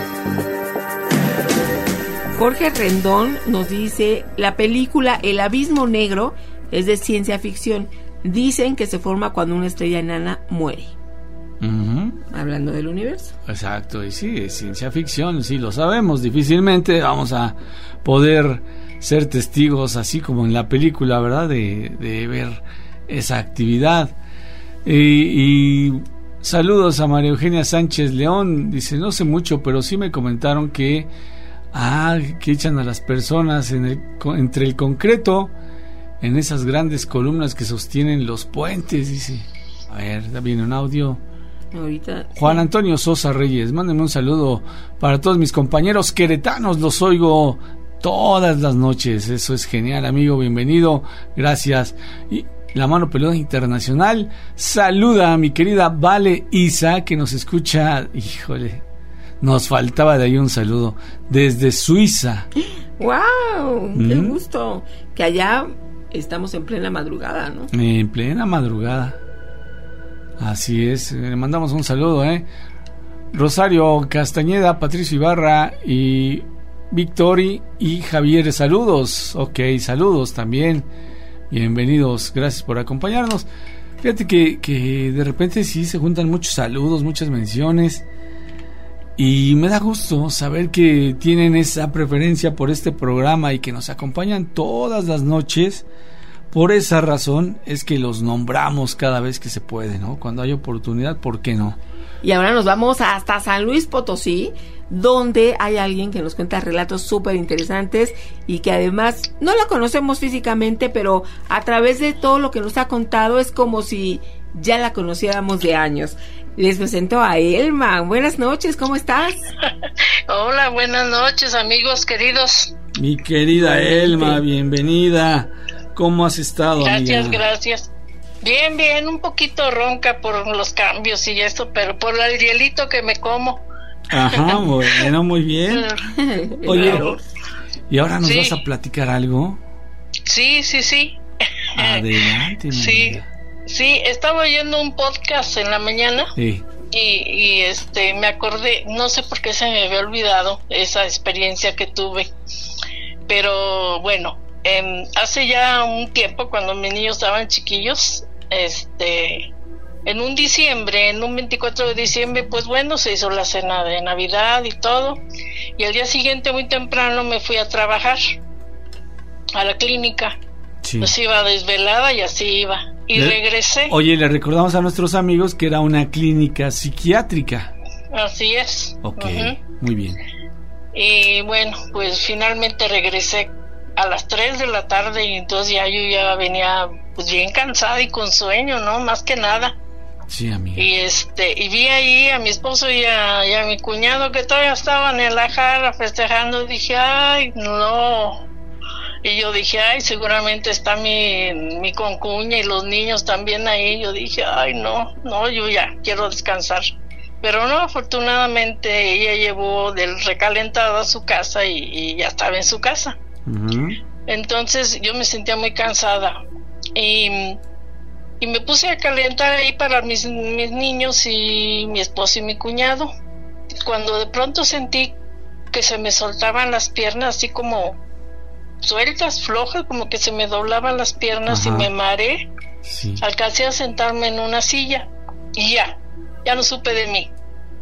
Jorge Rendón nos dice, la película El Abismo Negro es de ciencia ficción. Dicen que se forma cuando una estrella enana muere. Uh-huh. Hablando del universo. Exacto, y sí, es ciencia ficción, sí lo sabemos. Difícilmente vamos a poder ser testigos, así como en la película, ¿verdad? De, de ver esa actividad. Y, y saludos a María Eugenia Sánchez León. Dice, no sé mucho, pero sí me comentaron que ah, que echan a las personas en el, entre el concreto, en esas grandes columnas que sostienen los puentes. Dice, a ver, viene un audio. Ahorita, Juan sí. Antonio Sosa Reyes, mándenme un saludo para todos mis compañeros queretanos, los oigo todas las noches. Eso es genial, amigo, bienvenido, gracias. Y La Mano Peluda Internacional saluda a mi querida Vale Isa, que nos escucha, híjole, nos faltaba de ahí un saludo, desde Suiza. ¡Wow! ¡Qué ¿Mm? gusto! Que allá estamos en plena madrugada, ¿no? En plena madrugada. Así es, le mandamos un saludo, ¿eh? Rosario Castañeda, Patricio Ibarra y Victori y Javier, saludos. Ok, saludos también. Bienvenidos, gracias por acompañarnos. Fíjate que, que de repente sí se juntan muchos saludos, muchas menciones. Y me da gusto saber que tienen esa preferencia por este programa y que nos acompañan todas las noches. Por esa razón es que los nombramos cada vez que se puede, ¿no? Cuando hay oportunidad, ¿por qué no? Y ahora nos vamos hasta San Luis Potosí, donde hay alguien que nos cuenta relatos súper interesantes y que además no la conocemos físicamente, pero a través de todo lo que nos ha contado es como si ya la conociéramos de años. Les presento a Elma. Buenas noches, ¿cómo estás? Hola, buenas noches, amigos queridos. Mi querida Elma, bienvenida. ¿Cómo has estado, Gracias, amiga? gracias. Bien, bien, un poquito ronca por los cambios y esto, pero por el hielito que me como. Ajá, bueno, muy bien. Oye, ¿y ahora nos Sí. vas a platicar algo? Sí, sí, sí. Adelante, mi Sí, amiga. sí, estaba oyendo un podcast en la mañana. Sí. Y, y este me acordé, no sé por qué se me había olvidado esa experiencia que tuve, pero bueno, em, hace ya un tiempo, cuando mis niños estaban chiquillos, este en un diciembre, en un veinticuatro de diciembre, pues bueno, se hizo la cena de Navidad y todo, y al día siguiente muy temprano me fui a trabajar a la clínica. Sí. Pues iba desvelada y así iba, y Le- regresé. Oye, le recordamos a nuestros amigos que era una clínica psiquiátrica. Así es. Ok, Ujú. muy bien. Y bueno, pues finalmente regresé a las tres de la tarde y entonces ya yo ya venía pues bien cansada y con sueño, ¿no? Más que nada. Sí, amiga. Y este, y vi ahí a mi esposo y a, y a mi cuñado que todavía estaban en la jarra festejando. Dije, ay, no. Y yo dije, ay, seguramente está mi, mi concuña y los niños también ahí. Yo dije, ay, no, no, yo ya quiero descansar. Pero no, afortunadamente ella llevó del recalentado a su casa y, y ya estaba en su casa. Ujú. Entonces yo me sentía muy cansada y, y me puse a calentar ahí para mis, mis niños y mi esposo y mi cuñado. Cuando de pronto sentí que se me soltaban las piernas así como sueltas, flojas, como que se me doblaban las piernas. Ajá. Y me mareé. Sí. Alcancé a sentarme en una silla y ya, ya no supe de mí.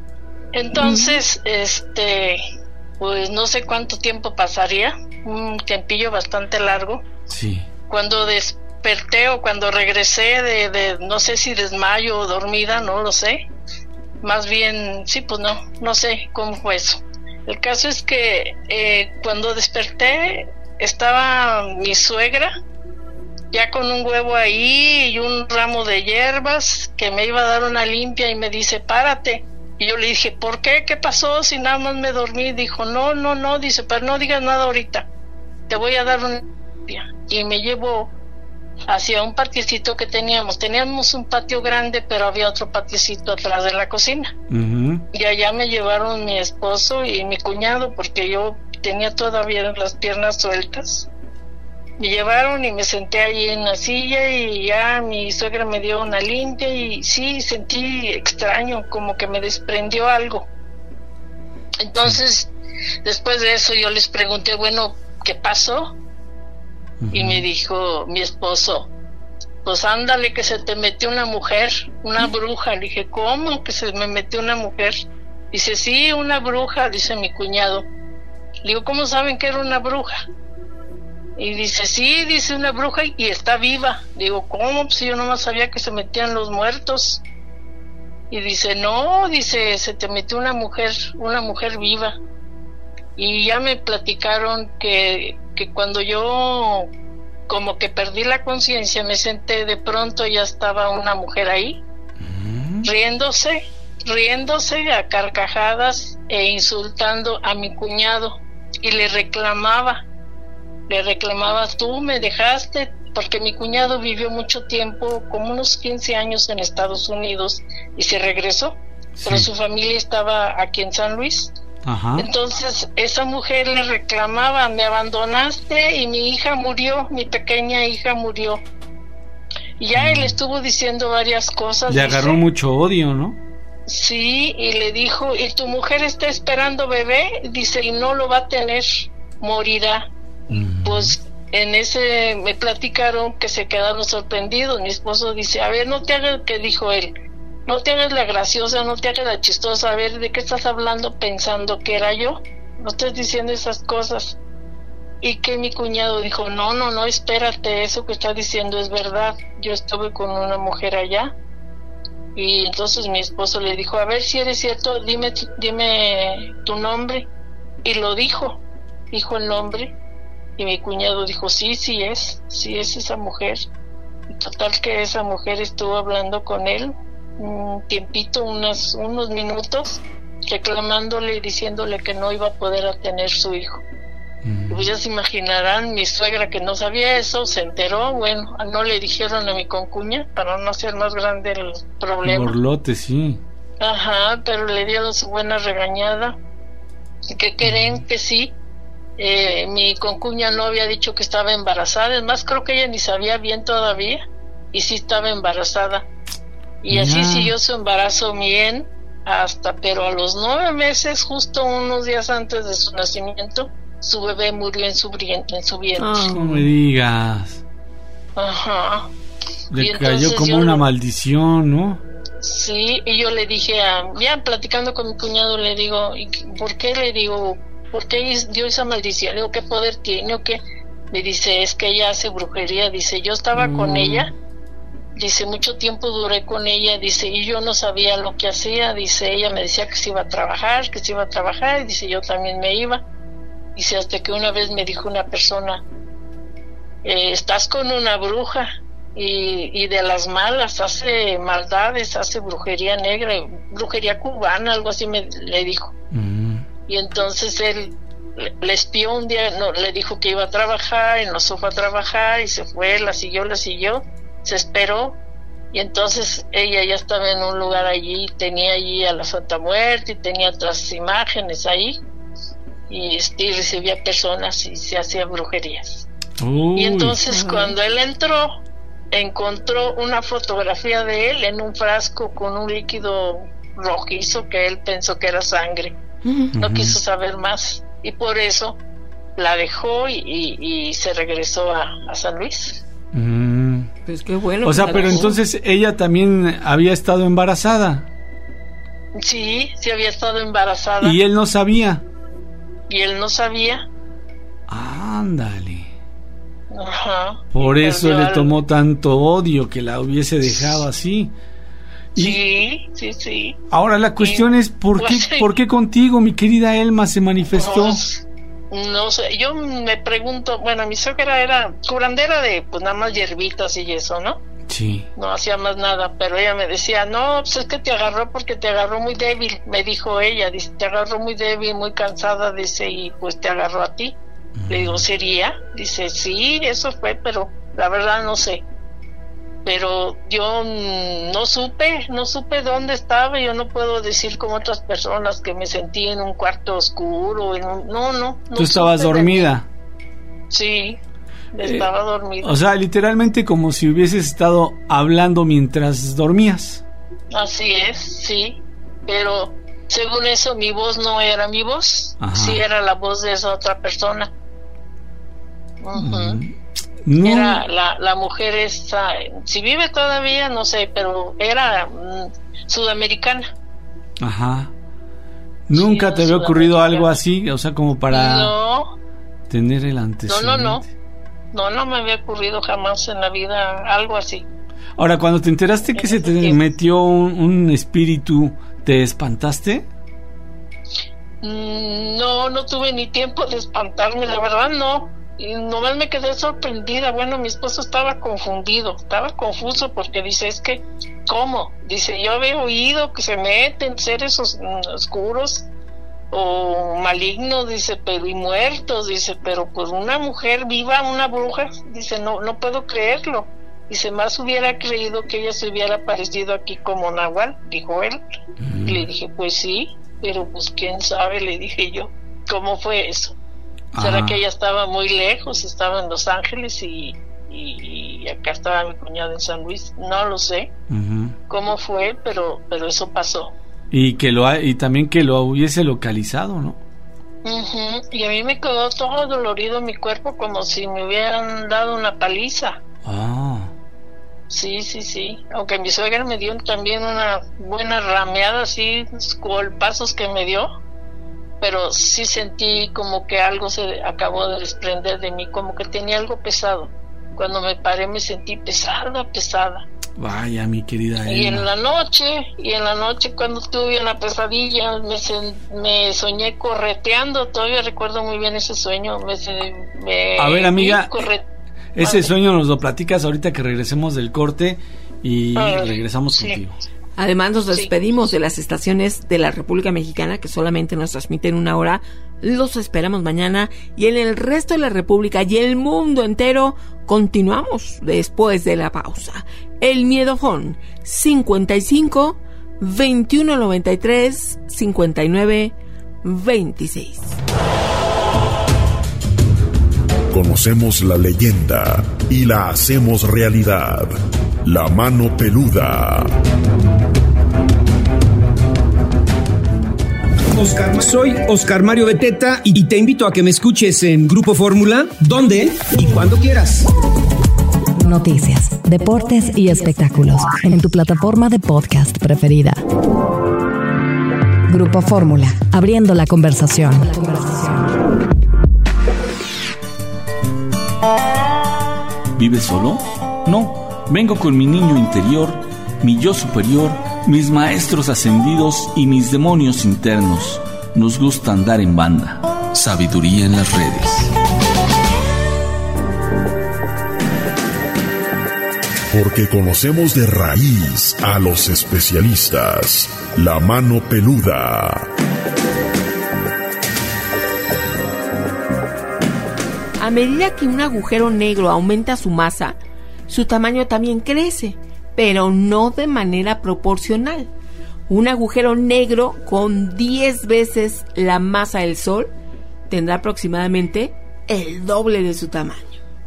Entonces, este, pues no sé cuánto tiempo pasaría, un tiempillo bastante largo. Sí. Cuando desperté o cuando regresé de, de, no sé si desmayo o dormida, no lo sé. Más bien, sí, pues no, no sé cómo fue eso. El caso es que eh, cuando desperté estaba mi suegra ya con un huevo ahí y un ramo de hierbas que me iba a dar una limpia y me dice, párate. Y yo le dije, ¿por qué? ¿Qué pasó? Si nada más me dormí. Dijo, no, no, no, dice, pero no digas nada ahorita, te voy a dar una limpia. Y me llevó hacia un patiecito que teníamos. Teníamos un patio grande, pero había otro patiecito atrás de la cocina. Ujú. Y allá me llevaron mi esposo y mi cuñado, porque yo tenía todavía las piernas sueltas. Me llevaron y me senté allí en la silla y ya mi suegra me dio una limpia y sí, sentí extraño, como que me desprendió algo. Entonces, después de eso yo les pregunté, bueno, ¿qué pasó? Uh-huh. Y me dijo mi esposo, pues ándale que se te metió una mujer, una bruja. Le dije, ¿cómo que se me metió una mujer? Dice, sí, una bruja, dice mi cuñado. Le digo, ¿cómo saben que era una bruja? Y dice, sí, dice una bruja y está viva. Digo, ¿cómo? Pues yo nomás sabía que se metían los muertos. Y dice, no, dice, se te metió una mujer, una mujer viva. Y ya me platicaron que, que cuando yo como que perdí la conciencia, me senté, de pronto ya estaba una mujer ahí, mm. riéndose, riéndose a carcajadas e insultando a mi cuñado. Y le reclamaba, le reclamaba, tú me dejaste, porque mi cuñado vivió mucho tiempo, como unos quince años en Estados Unidos, y se regresó, sí. Pero su familia estaba aquí en San Luis. Ajá. Entonces esa mujer le reclamaba, me abandonaste y mi hija murió, mi pequeña hija murió. Y ya mm. él estuvo diciendo varias cosas. Le agarró dice, mucho odio, ¿no? Sí, y le dijo, y tu mujer está esperando bebé, dice, y no lo va a tener, morirá. Mm. Pues en ese me platicaron que se quedaron sorprendidos. Mi esposo dice, a ver, no te hagas, que dijo él, no te hagas la graciosa, no te hagas la chistosa, a ver, ¿de qué estás hablando pensando que era yo? No estás diciendo esas cosas. Y que mi cuñado dijo, no, no, no, espérate, eso que estás diciendo es verdad. Yo estuve con una mujer allá. Y entonces mi esposo le dijo, a ver si eres cierto, dime, dime tu nombre. Y lo dijo, dijo el nombre. Y mi cuñado dijo, sí, sí es, sí es esa mujer. Y total que esa mujer estuvo hablando con él un tiempito, unos, unos minutos, reclamándole y diciéndole que no iba a poder tener su hijo. Mm. Pues ya se imaginarán, mi suegra que no sabía eso, se enteró, bueno, no le dijeron a mi concuña para no hacer más grande el problema. Borlote, sí. Ajá, pero le dieron su buena regañada. ¿Y qué creen? Que sí, eh, mi concuña no había dicho que estaba embarazada, es más, creo que ella ni sabía bien todavía, y sí estaba embarazada. Y yeah. Así siguió su embarazo bien, hasta, pero a los nueve meses, justo unos días antes de su nacimiento, su bebé murió en su, en su vientre. Oh, no me digas. Ajá. Le cayó como una le... maldición, ¿no? Sí, y yo le dije, a, ya platicando con mi cuñado, le digo, ¿y por qué? Le digo, ¿por qué dio esa maldición? Le digo, ¿qué poder tiene o qué? Me dice, es que ella hace brujería. Dice, yo estaba mm. con ella. Dice, mucho tiempo duré con ella, dice, y yo no sabía lo que hacía. Dice, ella me decía que se iba a trabajar, que se iba a trabajar, y dice, yo también me iba. Dice, hasta que una vez me dijo una persona, eh, estás con una bruja, y, y de las malas, hace maldades, hace brujería negra, brujería cubana, algo así me le dijo. Mm. Y entonces él le, le espió un día, no, le dijo que iba a trabajar, y no se fue a trabajar, y se fue, la siguió, la siguió. Se esperó y entonces ella ya estaba en un lugar allí, tenía allí a la Santa Muerte y tenía otras imágenes ahí y, este, y recibía personas y se hacía brujerías. Uy, y entonces uh-huh. cuando él entró encontró una fotografía de él en un frasco con un líquido rojizo que él pensó que era sangre. Uh-huh. No quiso saber más y por eso la dejó y, y, y se regresó a, a San Luis. Mm. Pues qué bueno. O sea, pero dejó. Entonces ella también había estado embarazada. Sí, sí había estado embarazada. Y él no sabía. Y él no sabía. Ándale. Ajá. Por eso le tomó tanto odio que la hubiese dejado así. Y sí, sí, sí. Ahora la cuestión y, es ¿por qué, pues, ¿por qué contigo, mi querida Elma, se manifestó? Pues, no sé, yo me pregunto, bueno, mi suegra era curandera de, pues nada más hierbitas y eso, ¿no? Sí. No hacía más nada, pero ella me decía, no, pues es que te agarró porque te agarró muy débil, me dijo ella, dice, te agarró muy débil, muy cansada, dice, y pues te agarró a ti. Uh-huh. Le digo, ¿sería? Dice, sí, eso fue, pero la verdad no sé. Pero yo no supe, no supe dónde estaba. Yo no puedo decir como otras personas que me sentí en un cuarto oscuro. En un, no, no, no. ¿Tú estabas dormida? Sí, estaba eh, dormida. O sea, literalmente como si hubieses estado hablando mientras dormías. Así es, sí. Pero según eso, mi voz no era mi voz. Ajá. Sí era la voz de esa otra persona. Uh-huh. Mm. No. Era la, la mujer esa, si vive todavía, no sé, pero era mm, sudamericana. Ajá. ¿Nunca sí, te había ocurrido algo así? O sea, como para no. tener el antecedente. No, no, no. No, no me había ocurrido jamás en la vida algo así. Ahora, cuando te enteraste que se te tiempo. metió un, un espíritu, ¿te espantaste? Mm, no, no tuve ni tiempo de espantarme, la verdad no. Y nomás me quedé sorprendida. Bueno, mi esposo estaba confundido, estaba confuso porque dice, es que, ¿cómo? Dice, yo había oído que se meten seres os, oscuros o malignos, dice, pero y muertos, dice, pero pues una mujer viva, una bruja, dice, no, no puedo creerlo. Dice, más hubiera creído que ella se hubiera aparecido aquí como Nahual, dijo él. Mm. Y le dije, pues sí, pero pues quién sabe, le dije yo, ¿cómo fue eso? ¿Será que ella estaba muy lejos? Estaba en Los Ángeles y, y, y acá estaba mi cuñado en San Luis. No lo sé uh-huh. cómo fue, pero pero eso pasó. Y que lo ha, y también que lo hubiese localizado, ¿no? Uh-huh. Y a mí me quedó todo dolorido mi cuerpo como si me hubieran dado una paliza. Ah. Sí, sí, sí. Aunque mi suegra me dio también una buena rameada, así, golpazos que me dio, pero sí sentí como que algo se acabó de desprender de mí, como que tenía algo pesado. Cuando me paré me sentí pesada, pesada. Vaya, mi querida Elma. Y en la noche, y en la noche cuando tuve una pesadilla, me, me soñé correteando, todavía recuerdo muy bien ese sueño. Me, me A ver, amiga, corre... ese sueño nos lo platicas ahorita que regresemos del corte y Ah, regresamos sí. contigo. Además nos despedimos de las estaciones de la República Mexicana que solamente nos transmiten una hora. Los esperamos mañana y en el resto de la República y el mundo entero continuamos después de la pausa. El Miedofón cincuenta y cinco veintiuno noventa y tres cincuenta y nueve veintiséis. Conocemos la leyenda y la hacemos realidad. La mano peluda. Oscar, soy Oscar Mario Beteta y te invito a que me escuches en Grupo Fórmula, donde y cuando quieras. Noticias, deportes y espectáculos en tu plataforma de podcast preferida. Grupo Fórmula, abriendo la conversación. ¿Vives solo? No, vengo con mi niño interior, mi yo superior, mis maestros ascendidos y mis demonios internos. Nos gusta andar en banda. Sabiduría en las redes. Porque conocemos de raíz a los especialistas. La mano peluda. A medida que un agujero negro aumenta su masa, su tamaño también crece, pero no de manera proporcional. Un agujero negro con diez veces la masa del Sol tendrá aproximadamente el doble de su tamaño.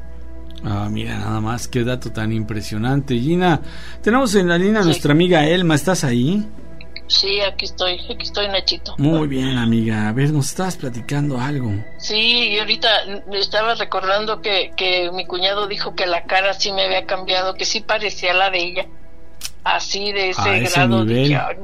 Ah, mira, nada más, qué dato tan impresionante. Gina, tenemos en la línea a nuestra amiga Elma, ¿estás ahí? Sí, aquí estoy, aquí estoy, Nachito. Muy bien, amiga, a ver, nos estabas platicando algo. Sí, y ahorita me estaba recordando que, que mi cuñado dijo que la cara sí me había cambiado, que sí parecía la de ella. Así, de ese A ese grado. nivel. Dije, "Ay,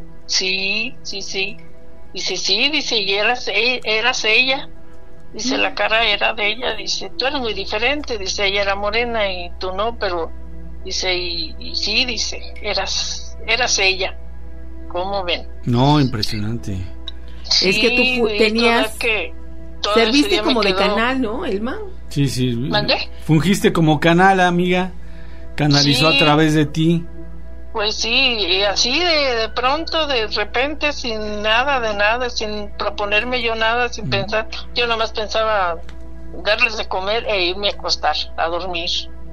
sí, sí, sí". Dice, sí, dice, y eras, e- eras ella. Dice, la cara era de ella. Dice, tú eres muy diferente. Dice, ella era morena y tú no, pero dice, y, y sí, dice, eras, eras ella. ¿Cómo ven? No, impresionante. Sí, Es que tú fu- y tenías- toda que- todo ese Serviste día me como de quedó- canal, ¿no, Elma? Sí, sí. ¿Mandé? Fungiste como canal, amiga. Canalizó Sí. a través de ti. Pues sí, y así de, de pronto, de repente, sin nada, de nada, sin proponerme yo nada, sin pensar, yo nomás pensaba darles de comer e irme a acostar, a dormir,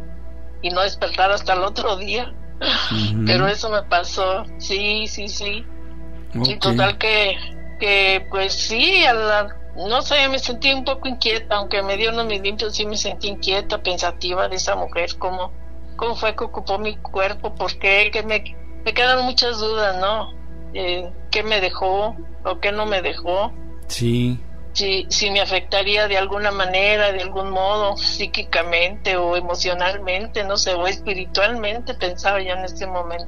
y no despertar hasta el otro día. Ujú. Pero eso me pasó, sí, sí, sí. Y Ok. total que, que pues sí, a la, no sé, me sentí un poco inquieta, aunque me dio unos mis limpios, sí me sentí inquieta, pensativa de esa mujer, cómo, cómo fue que ocupó mi cuerpo, por qué, que me, me quedaron muchas dudas, ¿no? Eh, ¿Qué me dejó o qué no me dejó? Sí. Si, si me afectaría de alguna manera, de algún modo, psíquicamente o emocionalmente, no sé, o espiritualmente, pensaba yo en este momento.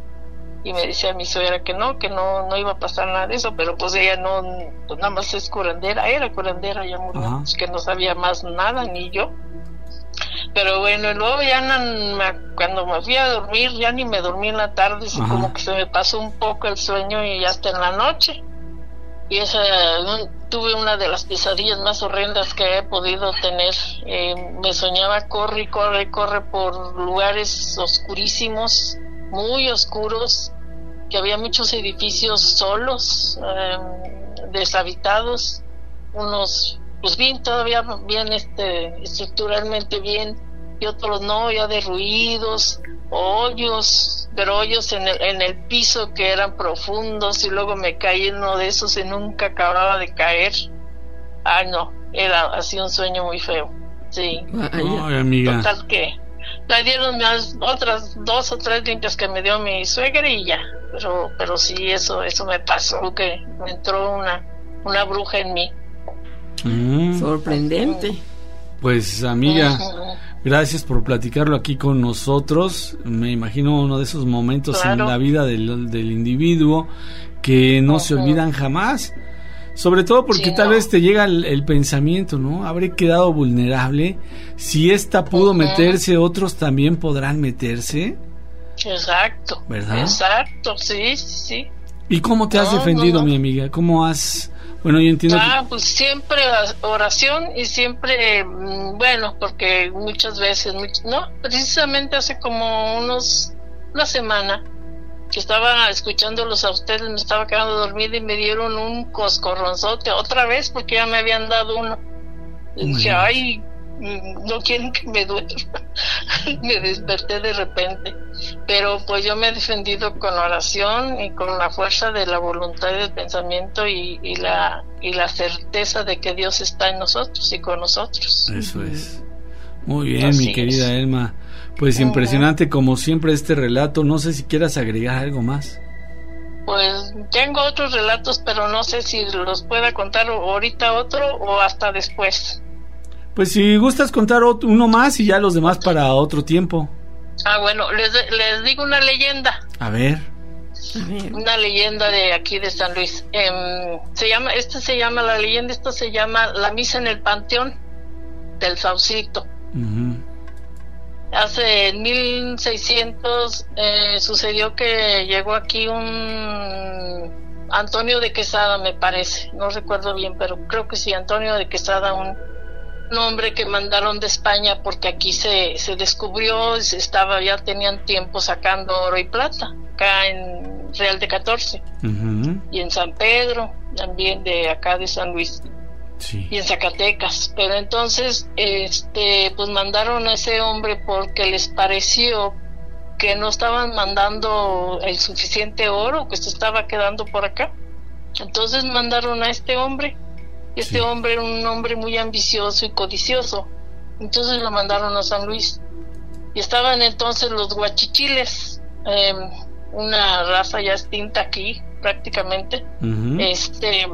Y me decía mi suegra que no, que no, no iba a pasar nada de eso, pero pues ella no, pues nada más es curandera, era curandera, ya murió, Ajá. pues que no sabía más nada, ni yo. Pero bueno, y luego ya no, me- cuando me fui a dormir, ya ni me dormí en la tarde, así Ajá. como que se me pasó un poco el sueño y hasta en la noche. Y esa, un- tuve una de las pesadillas más horrendas que he podido tener. Eh, me soñaba corre y corre y corre por lugares oscurísimos, muy oscuros, que había muchos edificios solos, eh, deshabitados, unos pues bien, todavía bien este estructuralmente bien, y otros no, ya derruidos, hoyos, pero hoyos en el, en el piso que eran profundos, y luego me caí en uno de esos y nunca acababa de caer. Ah, no, era así un sueño muy feo, sí. Ay, amiga. Total que me dieron más, otras dos o tres limpias que me dio mi suegra y ya, pero pero sí, eso eso me pasó, que me entró una, una bruja en mí. Mm. Sorprendente. Pues, amiga, Gracias por platicarlo aquí con nosotros. Me imagino uno de esos momentos claro. en la vida del, del individuo que no uh-huh. se olvidan jamás. Sobre todo porque sí, tal no. vez te llega el, el pensamiento, ¿no? Habré quedado vulnerable. Si esta pudo uh-huh. meterse, otros también podrán meterse. Exacto. ¿Verdad? Exacto, sí, sí. ¿Y cómo te has no, defendido, no, no. mi amiga? ¿Cómo has...? Bueno, yo entiendo ah, que... pues siempre oración y siempre, bueno, porque muchas veces, much... no, precisamente hace como unos, una semana que estaba escuchándolos a ustedes, me estaba quedando dormida y me dieron un coscorronzote otra vez porque ya me habían dado uno. Y dije, Dios. ay, no quieren que me duerma. Me desperté de repente, pero pues yo me he defendido con oración y con la fuerza de la voluntad y del pensamiento y, y la y la certeza de que Dios está en nosotros y con nosotros. Eso es. Muy bien, Así mi querida es. Elma. Pues uh-huh. impresionante como siempre este relato. No sé si quieras agregar algo más. Pues tengo otros relatos, pero no sé si los pueda contar ahorita otro o hasta después. Pues si gustas contar otro, uno más y ya los demás para otro tiempo. Ah, bueno, les, les digo una leyenda. A ver. Una leyenda de aquí de San Luis. Eh, se llama, esta se llama la leyenda, esta se llama La Misa en el Panteón del Saucito. Uh-huh. Hace mil seiscientos eh, sucedió que llegó aquí un Antonio de Quesada, me parece, no recuerdo bien, pero creo que sí, Antonio de Quesada, un nombre que mandaron de España porque aquí se, se descubrió, se estaba, ya tenían tiempo sacando oro y plata, acá en Real de catorce, uh-huh. y en San Pedro, también de acá de San Luis, sí. y en Zacatecas, pero entonces, este, pues mandaron a ese hombre porque les pareció que no estaban mandando el suficiente oro, que se estaba quedando por acá, entonces mandaron a este hombre. Este sí. hombre era un hombre muy ambicioso y codicioso, entonces lo mandaron a San Luis y estaban entonces los guachichiles, eh, una raza ya extinta aquí prácticamente, uh-huh. este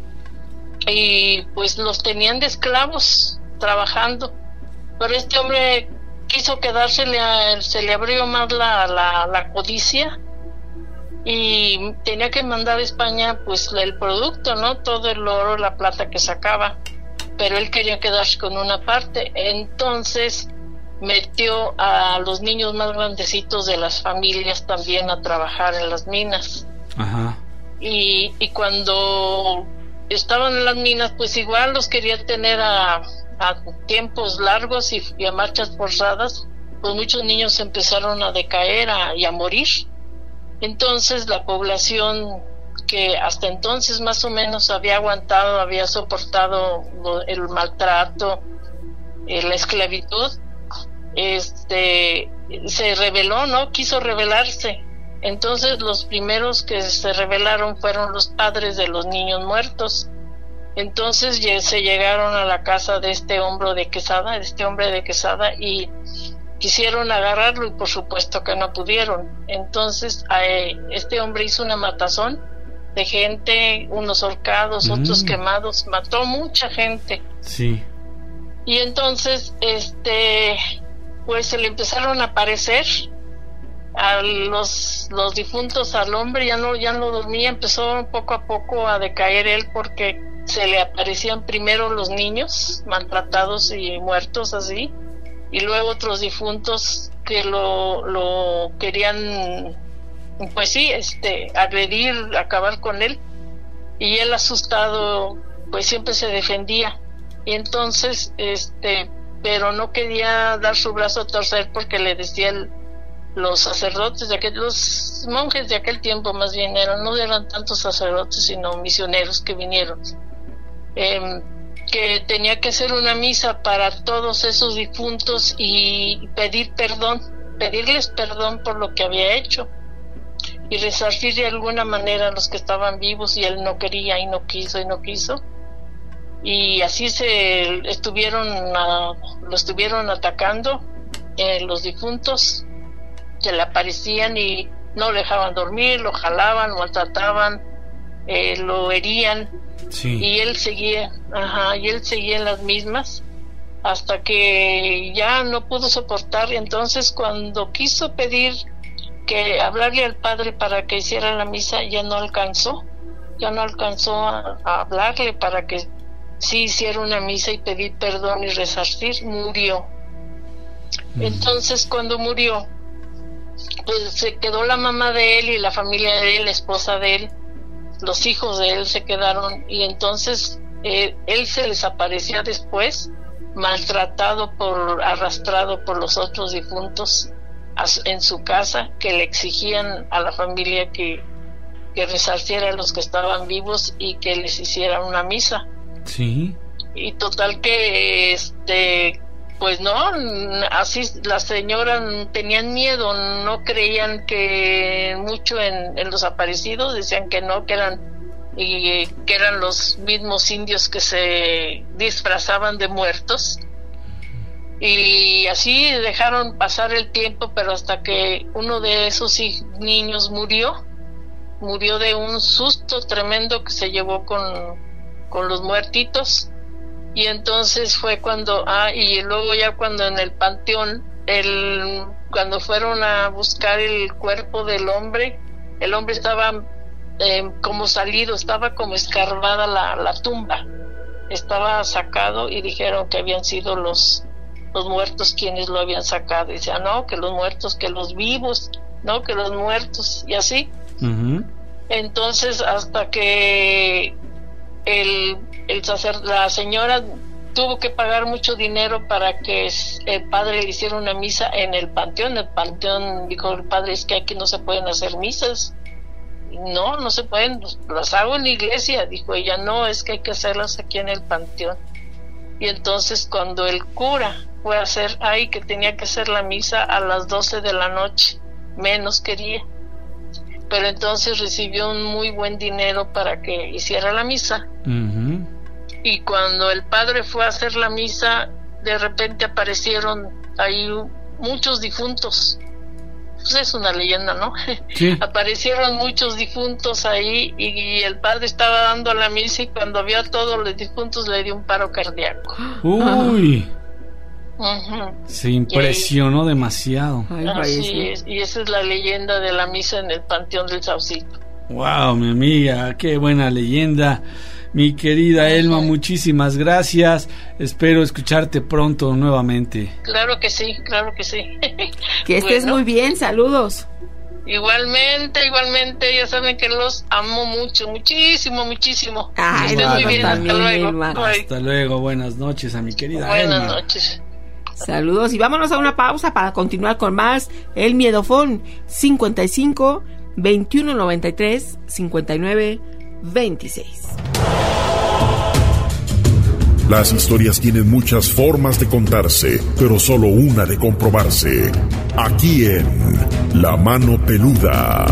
y pues los tenían de esclavos trabajando, pero este hombre quiso quedarse, le, se le abrió más la, la, la codicia y tenía que mandar a España pues el producto, ¿no? Todo el oro, la plata que sacaba, pero él quería quedarse con una parte, entonces metió a los niños más grandecitos de las familias también a trabajar en las minas. Ajá. Y, y cuando estaban en las minas pues igual los quería tener a, a tiempos largos y, y a marchas forzadas, pues muchos niños empezaron a decaer a, y a morir. Entonces la población que hasta entonces más o menos había aguantado, había soportado el maltrato, eh, la esclavitud, este, se rebeló, ¿no? Quiso rebelarse. Entonces los primeros que se rebelaron fueron los padres de los niños muertos. Entonces se llegaron a la casa de este hombre de Quesada, de este hombre de Quesada y quisieron agarrarlo y por supuesto que no pudieron. Entonces eh, este hombre hizo una matazón de gente, unos ahorcados, mm. otros quemados, mató mucha gente. Sí. Y entonces este pues se le empezaron a aparecer a los los difuntos al hombre, ya no ya no dormía, empezó poco a poco a decaer él porque se le aparecían primero los niños maltratados y muertos así, y luego otros difuntos que lo, lo querían, pues sí, este, agredir, acabar con él, y él asustado, pues siempre se defendía, y entonces, este, pero no quería dar su brazo a torcer porque le decían los sacerdotes de aquel, los monjes de aquel tiempo más bien eran, no eran tantos sacerdotes sino misioneros que vinieron, eh, que tenía que hacer una misa para todos esos difuntos y pedir perdón, pedirles perdón por lo que había hecho y resarcir de alguna manera a los que estaban vivos, y él no quería y no quiso y no quiso, y así se estuvieron a, lo estuvieron atacando eh, los difuntos, se le aparecían y no lo dejaban dormir, lo jalaban, lo maltrataban, eh, lo herían. Sí. Y él seguía, ajá, y él seguía en las mismas, hasta que ya no pudo soportar. Y entonces cuando quiso pedir que hablarle al padre para que hiciera la misa, ya no alcanzó, ya no alcanzó a, a hablarle para que sí hiciera una misa y pedir perdón y resarcir. Murió. Entonces cuando murió, pues se quedó la mamá de él y la familia de él, la esposa de él, los hijos de él se quedaron, y entonces eh, él se les aparecía después, maltratado, por arrastrado por los otros difuntos a, en su casa, que le exigían a la familia que, que resarciera a los que estaban vivos y que les hiciera una misa. Sí. Y total que este pues no, así las señoras tenían miedo, no creían que mucho en, en los aparecidos, decían que no, que eran y que eran los mismos indios que se disfrazaban de muertos. Y así dejaron pasar el tiempo, pero hasta que uno de esos niños murió, murió de un susto tremendo que se llevó con, con los muertitos. Y entonces fue cuando, ah, y luego ya cuando en el panteón, el, cuando fueron a buscar el cuerpo del hombre, el hombre estaba eh, como salido, estaba como escarbada la, la tumba, estaba sacado, y dijeron que habían sido los, los muertos quienes lo habían sacado. Y decían, no, que los muertos, que los vivos, no, que los muertos, y así. Uh-huh. Entonces hasta que el el sacer, la señora tuvo que pagar mucho dinero para que el padre le hiciera una misa en el panteón. El panteón dijo el padre, es que aquí no se pueden hacer misas. No, no se pueden, las hago en la iglesia. Dijo ella, no, es que hay que hacerlas aquí en el panteón. Y entonces cuando el cura fue a hacer ahí, que tenía que hacer la misa a las doce de la noche, menos quería. Pero entonces recibió un muy buen dinero para que hiciera la misa. Uh-huh. Y cuando el padre fue a hacer la misa, de repente aparecieron ahí muchos difuntos. Pues es una leyenda, ¿no? Sí. Aparecieron muchos difuntos ahí, y, y el padre estaba dando la misa, y cuando vio a todos los difuntos le dio un paro cardíaco. Uy. Uh-huh. Se impresionó y, demasiado. Ay, así es, y esa es la leyenda de la misa en el Panteón del Saucito. Wow, mi amiga, qué buena leyenda. Mi querida Elma, muchísimas gracias. Espero escucharte pronto nuevamente. Claro que sí, claro que sí. Que estés bueno, muy bien, saludos. Igualmente, igualmente, ya saben que los amo mucho, muchísimo, muchísimo. Ay, wow, muy bien, también, hasta luego. Elma. Hasta luego, buenas noches a mi querida buenas Elma. Buenas noches. Saludos, y vámonos a una pausa para continuar con más. El Miedofón cincuenta y cinco, veintiuno noventa y tres, cincuenta y nueve, veintiséis. Las historias tienen muchas formas de contarse, pero solo una de comprobarse. Aquí en La Mano Peluda.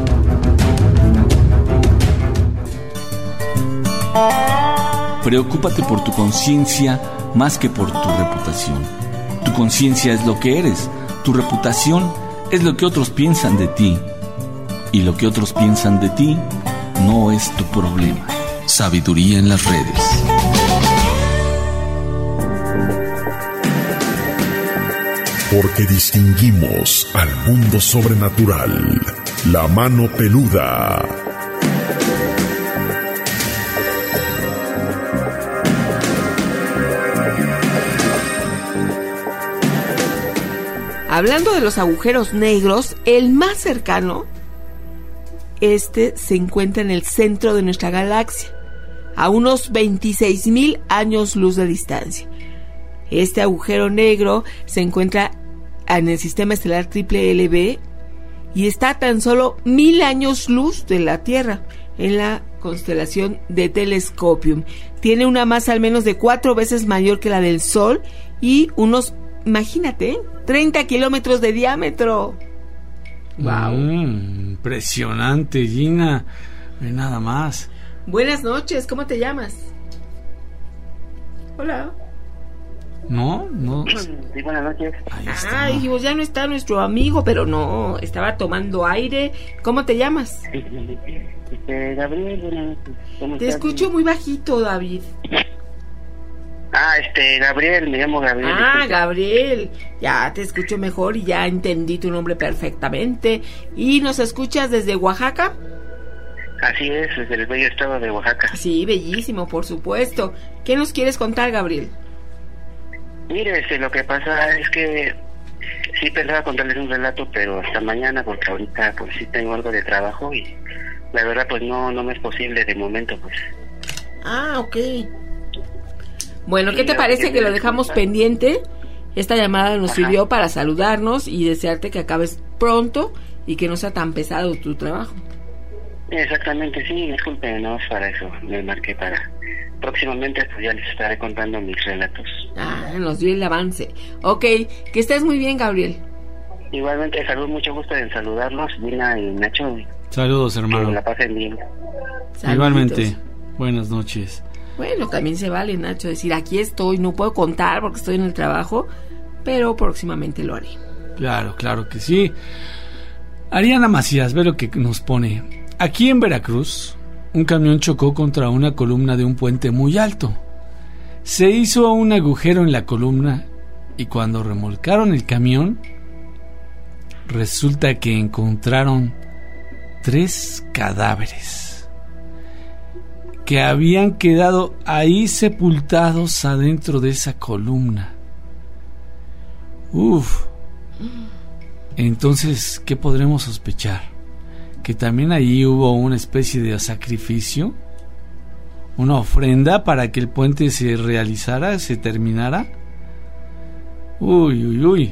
Preocúpate por tu conciencia más que por tu reputación. Tu conciencia es lo que eres, tu reputación es lo que otros piensan de ti. Y lo que otros piensan de ti no es tu problema. Sabiduría en las redes. Porque distinguimos al mundo sobrenatural. La Mano Peluda. Hablando de los agujeros negros, el más cercano, este se encuentra en el centro de nuestra galaxia, a unos veintiséis mil años luz de distancia. Este agujero negro se encuentra en el sistema estelar triple L B y está a tan solo mil años luz de la Tierra, en la constelación de Telescopium. Tiene una masa al menos de cuatro veces mayor que la del Sol y unos, imagínate, treinta kilómetros de diámetro. Wow. Mm, impresionante, Gina. Ve nada más. Buenas noches, ¿cómo te llamas? Hola. No, no. Sí, buenas noches. Ah, dijimos, ya no está nuestro amigo, pero no, estaba tomando aire. ¿Cómo te llamas? Este, Gabriel, buenas noches. ¿Cómo Te estás? escucho muy bajito, David. Ah, este, Gabriel, me llamo Gabriel. Ah, disculpa. Gabriel, ya te escucho mejor y ya entendí tu nombre perfectamente. ¿Y nos escuchas desde Oaxaca? Así es, desde el bello estado de Oaxaca. Sí, bellísimo, por supuesto. ¿Qué nos quieres contar, Gabriel? Mire, este, lo que pasa es que sí pensaba contarles un relato, pero hasta mañana, porque ahorita pues sí tengo algo de trabajo y la verdad pues no, no me es posible de momento, pues. Ah, ok. Bueno, ¿qué te parece que lo dejamos pendiente? Esta llamada nos sirvió para saludarnos y desearte que acabes pronto y que no sea tan pesado tu trabajo. Exactamente, sí, disculpen, no es para eso, me marqué para... Próximamente pues ya les estaré contando mis relatos. Ah, nos dio el avance. Ok, que estés muy bien, Gabriel. Igualmente, salud, mucho gusto en saludarlos, Dina y Nacho. Saludos, hermano. Que la pasen bien. Saluditos. Igualmente, buenas noches. Bueno, también se vale, Nacho, decir aquí estoy, no puedo contar porque estoy en el trabajo, pero próximamente lo haré. Claro, claro que sí. Ariana Macías, ve lo que nos pone. Aquí en Veracruz, un camión chocó contra una columna de un puente muy alto. Se hizo un agujero en la columna y cuando remolcaron el camión, resulta que encontraron tres cadáveres que habían quedado ahí sepultados adentro de esa columna. Uf. Entonces, ¿qué podremos sospechar? Que también ahí hubo una especie de sacrificio, una ofrenda para que el puente se realizara, se terminara. Uy, uy, uy.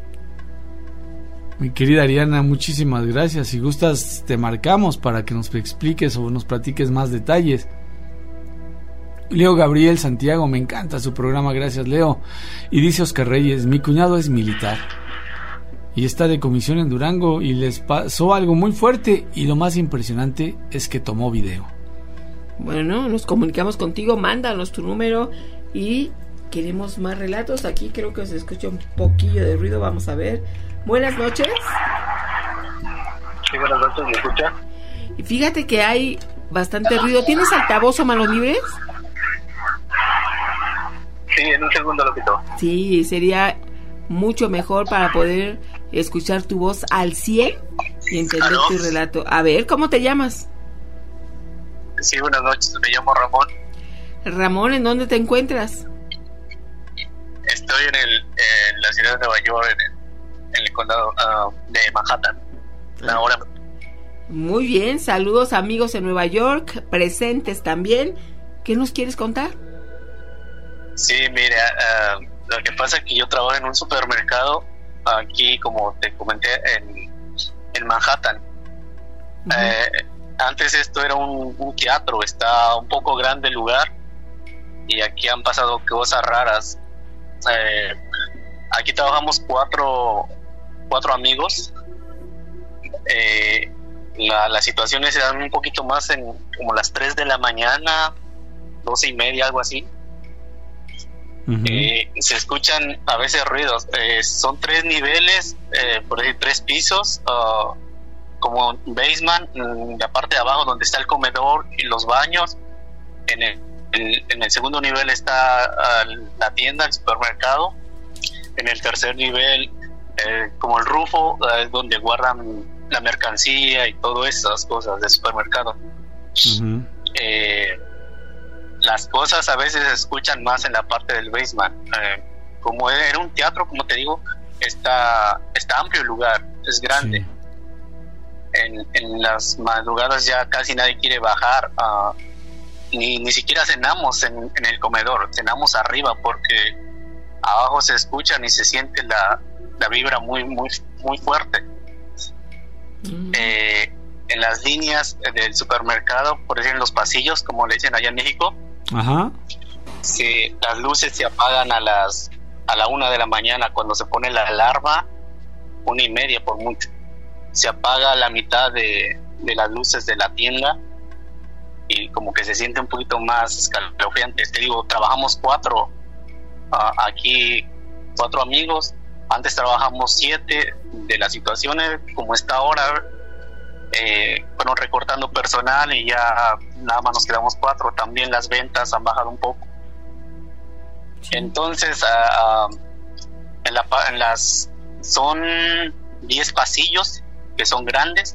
Mi querida Ariana, muchísimas gracias. Si gustas, te marcamos para que nos expliques o nos platiques más detalles. Leo Gabriel Santiago, me encanta su programa, gracias Leo. Y dice Oscar Reyes, mi cuñado es militar y está de comisión en Durango y les pasó algo muy fuerte y lo más impresionante es que tomó video. Bueno, nos comunicamos contigo, mándanos tu número y queremos más relatos. Aquí creo que se escucha un poquillo de ruido, vamos a ver. Buenas noches. Sí, buenas noches, ¿me escucha? Y fíjate que hay bastante ruido. ¿Tienes altavoz o manos libres? Sí, en un segundo lo quito. Sí, sería mucho mejor para poder escuchar tu voz al cien y entender ¿Aló? Tu relato. A ver, ¿cómo te llamas? Sí, buenas noches, me llamo Ramón. Ramón, ¿en dónde te encuentras? Estoy en, el, en la ciudad de Nueva York, en el, en el condado uh, de Manhattan. Ah. Ahora. Muy bien, saludos amigos en Nueva York, presentes también. ¿Qué nos quieres contar? Sí, mira, uh, lo que pasa es que yo trabajo en un supermercado aquí, como te comenté, en, en Manhattan. Uh-huh. Eh, antes esto era un, un teatro, está un poco grande el lugar y aquí han pasado cosas raras. Eh, aquí trabajamos cuatro, cuatro amigos. Eh, la, las situaciones se dan un poquito más en como las tres de la mañana, doce y media, algo así. Uh-huh. Eh, se escuchan a veces ruidos. Eh, son tres niveles, eh, por decir tres pisos, uh, como basement, en la parte de abajo donde está el comedor y los baños. En el, en, en el segundo nivel está uh, la tienda, el supermercado. En el tercer nivel, eh, como el rufo, uh, donde guardan la mercancía y todas esas cosas del supermercado. Uh-huh. Eh, las cosas a veces se escuchan más en la parte del basement. Eh, como era un teatro, como te digo, está, está amplio el lugar, es grande. Sí. En, en las madrugadas ya casi nadie quiere bajar, uh, ni, ni siquiera cenamos en, en el comedor, cenamos arriba porque abajo se escuchan y se siente la, la vibra muy, muy, muy fuerte. Mm. Eh, en las líneas del supermercado, por ejemplo en los pasillos, como le dicen allá en México, ajá, sí, las luces se apagan a las a la una de la mañana cuando se pone la alarma, una y media por mucho. Se apaga la mitad de, de las luces de la tienda y como que se siente un poquito más escalofriante. Te digo, trabajamos cuatro uh, aquí, cuatro amigos. Antes trabajamos siete. De las situaciones como está ahora, eh, fueron recortando personal y ya nada más nos quedamos cuatro. También las ventas han bajado un poco. Entonces, uh, uh, en, la, en las son diez pasillos que son grandes.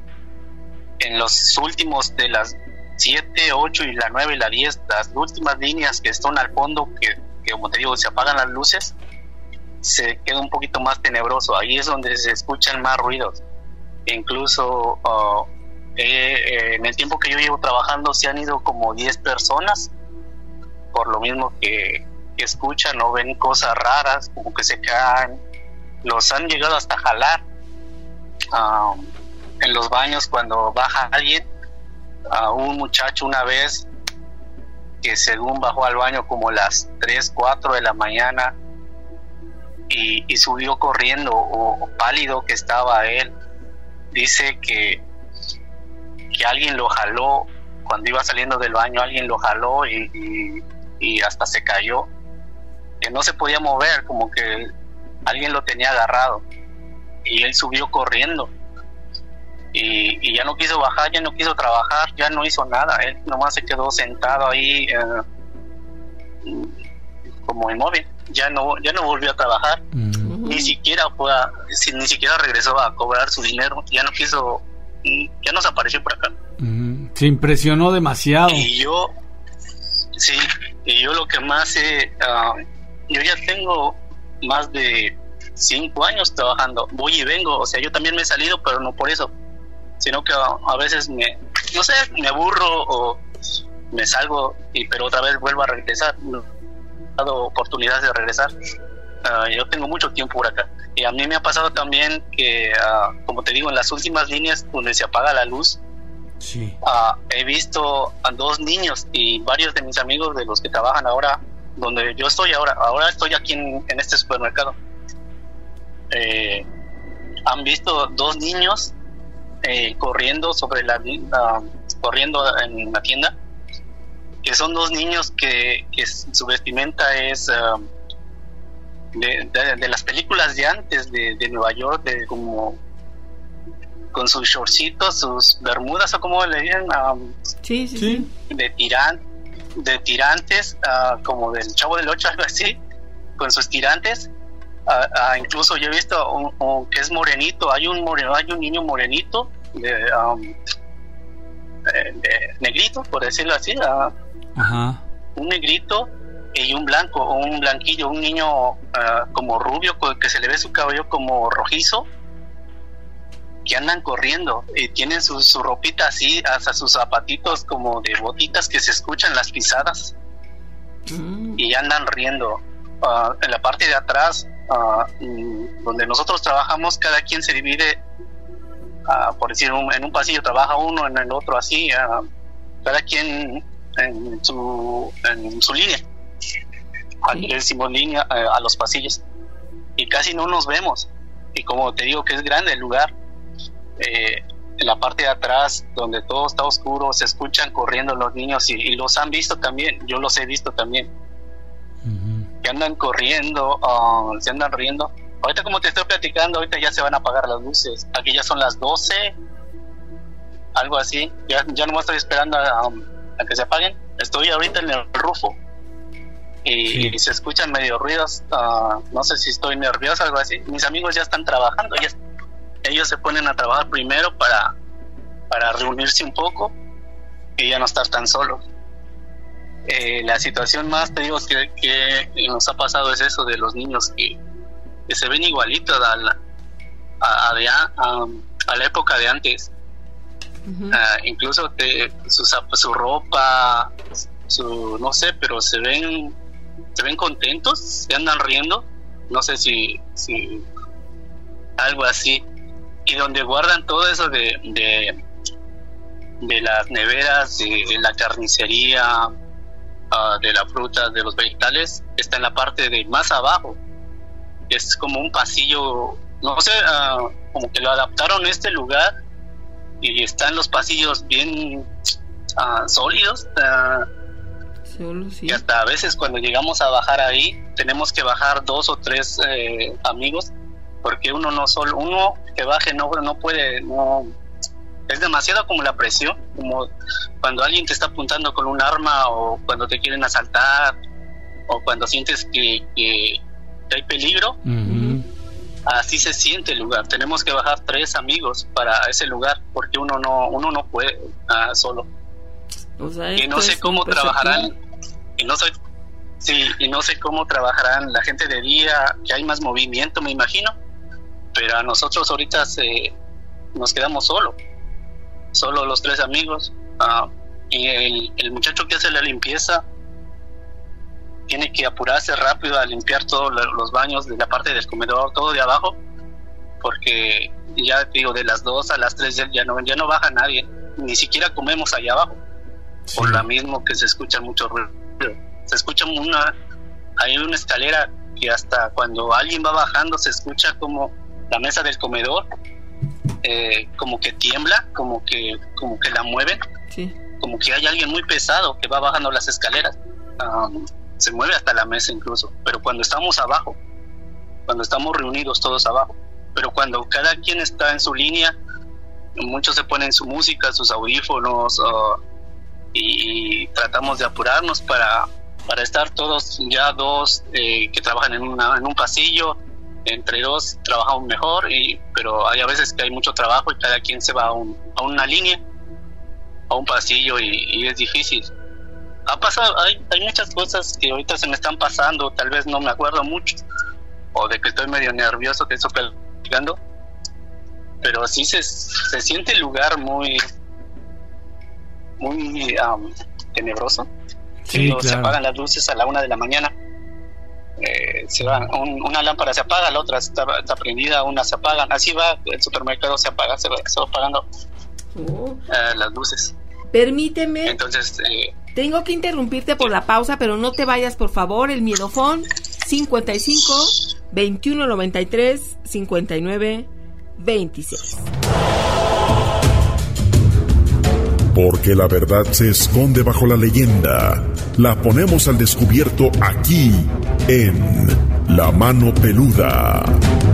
En los últimos de las siete, ocho y la nueve y la diez, las últimas líneas que están al fondo, que, que como te digo, se apagan las luces, se queda un poquito más tenebroso. Ahí es donde se escuchan más ruidos. Incluso uh, eh, eh, en el tiempo que yo llevo trabajando se han ido como diez personas, por lo mismo que, que escuchan o ven cosas raras, como que se caen. Los han llegado hasta jalar uh, en los baños cuando baja alguien. Uh, un muchacho una vez que según bajó al baño como las tres, cuatro de la mañana y, y subió corriendo, o, o pálido que estaba él, dice que que alguien lo jaló cuando iba saliendo del baño, alguien lo jaló y, y, y hasta se cayó, que no se podía mover, como que alguien lo tenía agarrado, y él subió corriendo y, y ya no quiso bajar, ya no quiso trabajar, ya no hizo nada, él nomás se quedó sentado ahí eh, como inmóvil, ya no ya no volvió a trabajar. Mm. Ni siquiera fue a, ni siquiera regresó a cobrar su dinero, ya no quiso, ya no se apareció por acá. Mm. Se impresionó demasiado. Y yo sí, y yo lo que más he, uh, yo ya tengo más de cinco años trabajando, voy y vengo, o sea, yo también me he salido, pero no por eso, sino que a, a veces me, no sé, me aburro o me salgo, y pero otra vez vuelvo a regresar. No he dado oportunidades de regresar. Uh, yo tengo mucho tiempo por acá, y a mí me ha pasado también que, uh, como te digo, en las últimas líneas donde se apaga la luz, sí. uh, he visto a dos niños y varios de mis amigos de los que trabajan ahora donde yo estoy ahora, ahora estoy aquí en, en este supermercado, eh, han visto dos niños eh, corriendo sobre la uh, corriendo en la tienda, que son dos niños que, que su vestimenta es uh, de, de, de las películas de antes de, de Nueva York, de como con sus shortcitos, sus bermudas, o como le dicen, um, sí, sí, sí, de tiran, de tirantes, uh, como del Chavo del Ocho, algo así, con sus tirantes. Uh, uh, incluso yo he visto un, un, que es morenito, hay un moreno, hay un niño morenito, de, um, de, de negrito, por decirlo así, uh, Ajá. un negrito y un blanco, un blanquillo, un niño uh, como rubio, que se le ve su cabello como rojizo, que andan corriendo y tienen su, su ropita así, hasta sus zapatitos como de botitas que se escuchan las pisadas, mm. y andan riendo. Uh, en la parte de atrás, uh, donde nosotros trabajamos, cada quien se divide, uh, por decir, un, en un pasillo trabaja uno, en el otro así, uh, cada quien en su, en su línea. Aquí le decimos línea uh, a los pasillos, y casi no nos vemos, y como te digo que es grande el lugar, eh, en la parte de atrás donde todo está oscuro se escuchan corriendo los niños, y, y los han visto también, yo los he visto también, uh-huh. que andan corriendo, uh, se andan riendo. Ahorita, como te estoy platicando, ahorita ya se van a apagar las luces, aquí ya son las doce, algo así, ya, ya nomás estoy esperando a, a que se apaguen. Estoy ahorita en el rufo y, sí. y se escuchan medio ruidos, uh, no sé si estoy nervioso o algo así. Mis amigos ya están trabajando, ya, ellos se ponen a trabajar primero para, para reunirse un poco y ya no estar tan solos. Eh, la situación más, te digo, que, que nos ha pasado es eso de los niños que, que se ven igualitos a la, a, a, de, a, a la época de antes. Uh-huh. Uh, incluso te, su, su ropa, su, no sé, pero se ven se ven contentos, se andan riendo, no sé si, si algo así. Y donde guardan todo eso de de, de las neveras, de, de la carnicería, uh, de la fruta, de los vegetales, está en la parte de más abajo. Es como un pasillo, no sé, uh, como que lo adaptaron a este lugar y están los pasillos bien uh, sólidos, uh, Solo, sí. y hasta a veces cuando llegamos a bajar ahí tenemos que bajar dos o tres eh, amigos, porque uno no solo uno que baje no no puede, no es demasiado como la presión, como cuando alguien te está apuntando con un arma o cuando te quieren asaltar, o cuando sientes que, que hay peligro, Uh-huh. así se siente el lugar. Tenemos que bajar tres amigos para ese lugar porque uno no uno no puede uh, solo. O sea, y no sé cómo trabajarán y no sé sí y no sé cómo trabajarán la gente de día, que hay más movimiento, me imagino, pero a nosotros ahorita se, nos quedamos solos solo los tres amigos. Uh, y el, el muchacho que hace la limpieza tiene que apurarse rápido a limpiar todos los baños de la parte del comedor, todo de abajo, porque ya digo, de las dos a las tres ya no, ya no baja nadie, ni siquiera comemos allá abajo, sí. Por lo mismo que se escucha mucho ruido. Se escucha una, hay una escalera que hasta cuando alguien va bajando se escucha como la mesa del comedor, eh, como que tiembla, como que, como que la mueven, sí. Como que hay alguien muy pesado que va bajando las escaleras. Um, se mueve hasta la mesa incluso, pero cuando estamos abajo, cuando estamos reunidos todos abajo, pero cuando cada quien está en su línea, muchos se ponen su música, sus audífonos, uh, y, y tratamos de apurarnos para, para estar todos ya dos eh, que trabajan en, una, en un pasillo, entre dos trabajamos mejor, y, pero hay a veces que hay mucho trabajo y cada quien se va a, un, a una línea, a un pasillo, y, y es difícil. Ha pasado, hay, hay muchas cosas que ahorita se me están pasando, tal vez no me acuerdo mucho, o de que estoy medio nervioso que estoy platicando, pero sí se, se siente el lugar muy muy um, tenebroso. Sí, Cuando claro. Se apagan las luces a la una de la mañana, eh, se va, un, una lámpara se apaga, la otra está, está prendida, una se apagan, así va, el supermercado se apaga, se va, se va apagando Oh. uh, las luces. Permíteme. Entonces, eh, tengo que interrumpirte por la pausa, pero no te vayas, por favor. El miedofón cincuenta y cinco, veintiuno noventa y tres, cincuenta y nueve, veintiséis. Porque la verdad se esconde bajo la leyenda. La ponemos al descubierto aquí, en La Mano Peluda.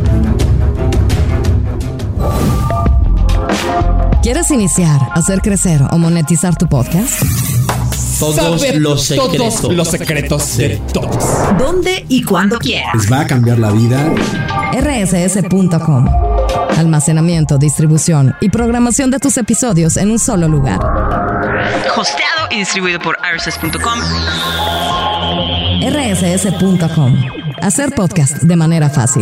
¿Quieres iniciar, hacer crecer o monetizar tu podcast? Todos Saber los secretos. todos los secretos de todos. ¿Dónde y cuando quieras? ¿Les va a cambiar la vida? R S S punto com. Almacenamiento, distribución y programación de tus episodios en un solo lugar. Hosteado y distribuido por R S S punto com. R S S punto com. Hacer podcast de manera fácil.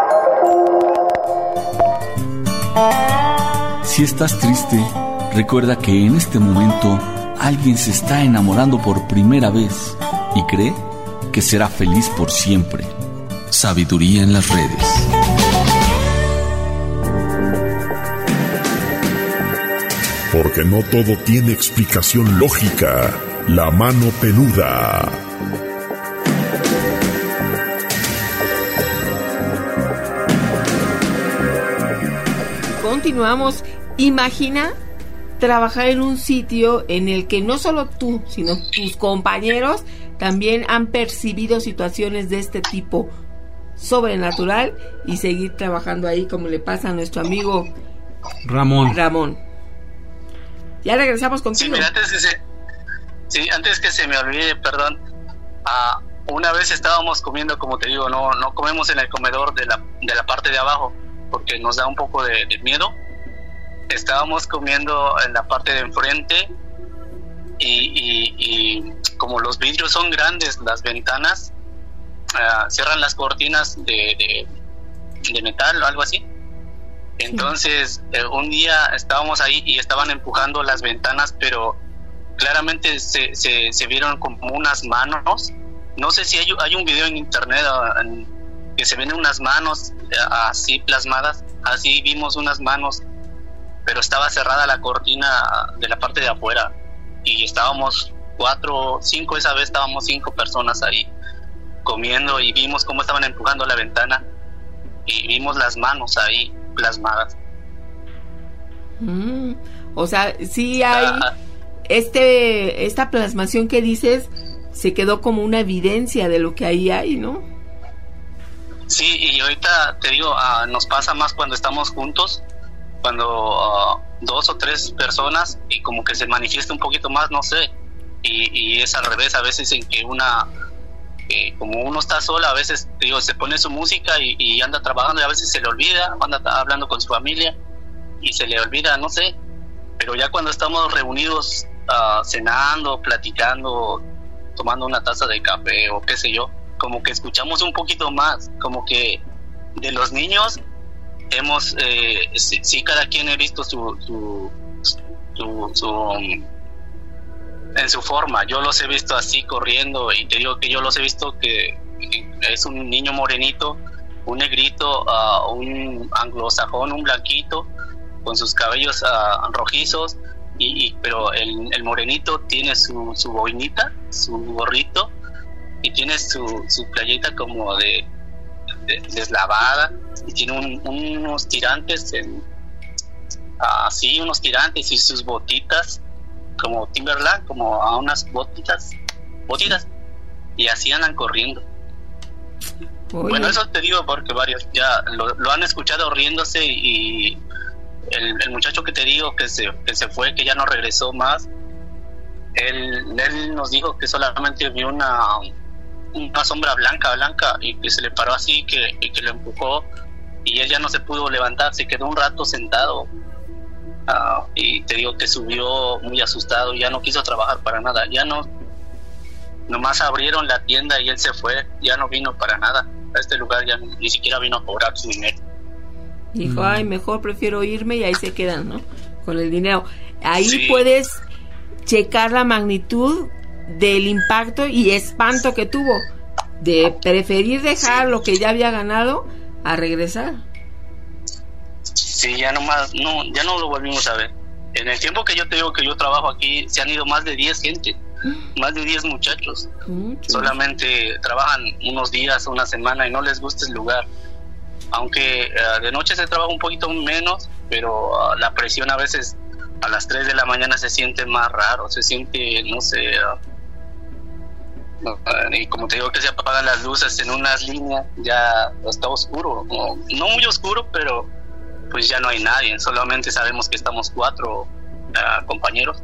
Si estás triste, recuerda que en este momento alguien se está enamorando por primera vez y cree que será feliz por siempre. Sabiduría en las redes. Porque no todo tiene explicación lógica. La Mano Peluda. Continuamos. Imagina trabajar en un sitio en el que no solo tú, sino tus compañeros también han percibido situaciones de este tipo sobrenatural y seguir trabajando ahí, como le pasa a nuestro amigo Ramón. Ramón. Ya regresamos sí, contigo. mira, antes que se, sí, antes que se me olvide, perdón, uh, una vez estábamos comiendo, como te digo, no, no comemos en el comedor de la, de la parte de abajo porque nos da un poco de, de miedo. Estábamos comiendo en la parte de enfrente y, y, y como los vidrios son grandes, las ventanas uh, cierran las cortinas de, de, de metal o algo así. Entonces eh, un día estábamos ahí y estaban empujando las ventanas, pero claramente se, se, se vieron como unas manos. No sé si hay, hay un video en internet uh, en, que se ven unas manos uh, así plasmadas. Así vimos unas manos, pero estaba cerrada la cortina de la parte de afuera y estábamos cuatro, cinco, esa vez estábamos cinco personas ahí comiendo y vimos cómo estaban empujando la ventana y vimos las manos ahí plasmadas. Mm, o sea, sí hay uh, este esta plasmación que dices, se quedó como una evidencia de lo que ahí hay, ¿no? Sí, y ahorita te digo, uh, nos pasa más cuando estamos juntos, cuando uh, dos o tres personas y como que se manifiesta un poquito más, no sé, y, y es al revés, a veces en que una porque como uno está sola, a veces, digo, se pone su música y, y anda trabajando y a veces se le olvida, anda hablando con su familia y se le olvida, no sé, pero ya cuando estamos reunidos uh, cenando, platicando, tomando una taza de café o qué sé yo, como que escuchamos un poquito más, como que de los niños hemos, eh, sí, sí, cada quien he visto su, su, su, su um, en su forma. Yo los he visto así corriendo y te digo que yo los he visto que, que es un niño morenito, un negrito, uh, un anglosajón, un blanquito con sus cabellos uh, rojizos y, y pero el, el morenito tiene su, su boinita, su gorrito y tiene su, su playita como de, de deslavada y tiene un, unos tirantes en, uh, así unos tirantes y sus botitas como Timberland, como a unas botitas, botitas, y así andan corriendo. Oye. Bueno, eso te digo porque varios ya lo, lo han escuchado riéndose y el, el muchacho que te digo que se, que se fue, que ya no regresó más, él, él nos dijo que solamente vio una, una sombra blanca, blanca, y que se le paró así, que, y que lo empujó, y él ya no se pudo levantar, se quedó un rato sentado. Uh, y te digo que subió muy asustado, ya no quiso trabajar para nada, ya no, nomás abrieron la tienda y él se fue, ya no vino para nada a este lugar, ya ni siquiera vino a cobrar su dinero. Dijo, mm. ay, mejor prefiero irme y ahí se quedan, ¿no? Con el dinero. Ahí sí. Puedes checar la magnitud del impacto y espanto que tuvo de preferir dejar sí. lo que ya había ganado a regresar. Sí, ya nomás, no, ya no lo volvimos a ver. En el tiempo que yo te digo que yo trabajo aquí, se han ido más de diez gente, más de diez muchachos. Mucho. Solamente trabajan unos días, una semana y no les gusta el lugar. Aunque uh, de noche se trabaja un poquito menos, pero uh, la presión a veces a las tres de la mañana se siente más raro, se siente, no sé, uh, uh, y como te digo que se apagan las luces en unas líneas, ya está oscuro, no, no muy oscuro, pero pues ya no hay nadie, solamente sabemos que estamos cuatro uh, compañeros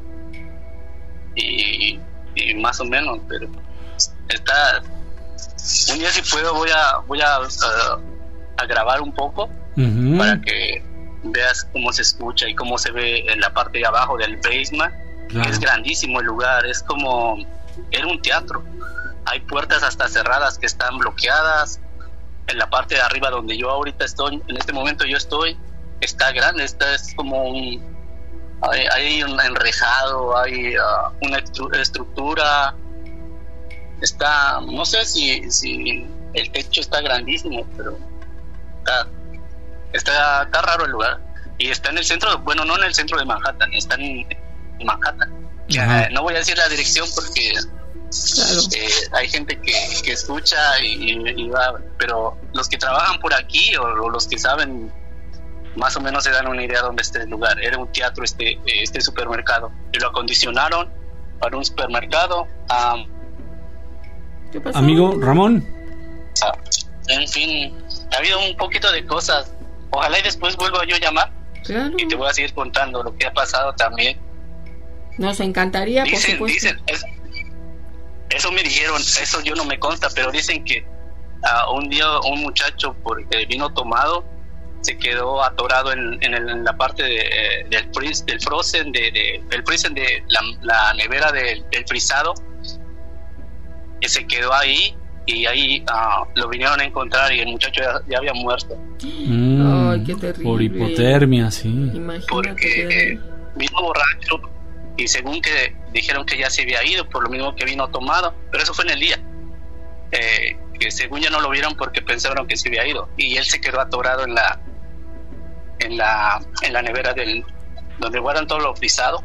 y, y más o menos, pero está, un día si puedo voy a voy a, uh, a grabar un poco uh-huh. para que veas cómo se escucha y cómo se ve en la parte de abajo del basement, claro. que es grandísimo el lugar, es como, era un teatro, hay puertas hasta cerradas que están bloqueadas, en la parte de arriba donde yo ahorita estoy, en este momento yo estoy, está grande, está, es como un, hay, hay un enrejado, hay uh, una estru- estructura, está, no sé si, si el techo está grandísimo, pero está, está, está raro el lugar, y está en el centro, bueno, no en el centro de Manhattan, está en, en Manhattan, uh, no voy a decir la dirección porque claro. eh, hay gente que, que escucha y, y, y va, pero los que trabajan por aquí o, o los que saben más o menos se dan una idea de dónde está el lugar. Era un teatro este este supermercado y lo acondicionaron para un supermercado. Um, ¿Qué pasó? Amigo Ramón, en fin, ha habido un poquito de cosas. Ojalá y después vuelva yo a llamar, claro. y te voy a seguir contando lo que ha pasado también. Nos encantaría, dicen, por supuesto. Dicen, es, eso me dijeron, eso yo no me consta, pero dicen que uh, un día un muchacho porque vino tomado se quedó atorado en, en, el, en la parte de, eh, del, freeze, del frozen, de, de, del freezen de la, la nevera del, del frisado, que se quedó ahí y ahí uh, lo vinieron a encontrar y el muchacho ya, ya había muerto. Mm, Ay, qué terrible. Por hipotermia, sí. Imagínate. Porque eh, vino borracho y según que dijeron que ya se había ido, por lo mismo que vino tomado, pero eso fue en el día. Eh, que según ya no lo vieron porque pensaron que se había ido y él se quedó atorado en la en la en la nevera del donde guardan todo lo frisado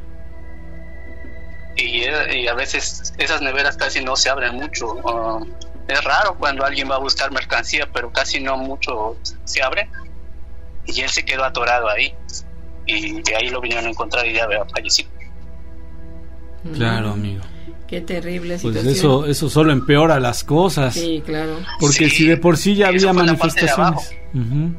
y, y a veces esas neveras casi no se abren mucho. Uh, es raro cuando alguien va a buscar mercancía, pero casi no mucho se abre y él se quedó atorado ahí y de ahí lo vinieron a encontrar y ya había fallecido. Claro, amigo. Qué terrible situación. Pues eso, eso solo empeora las cosas. Sí, claro. Porque sí, si de por sí ya había manifestaciones. Uh-huh.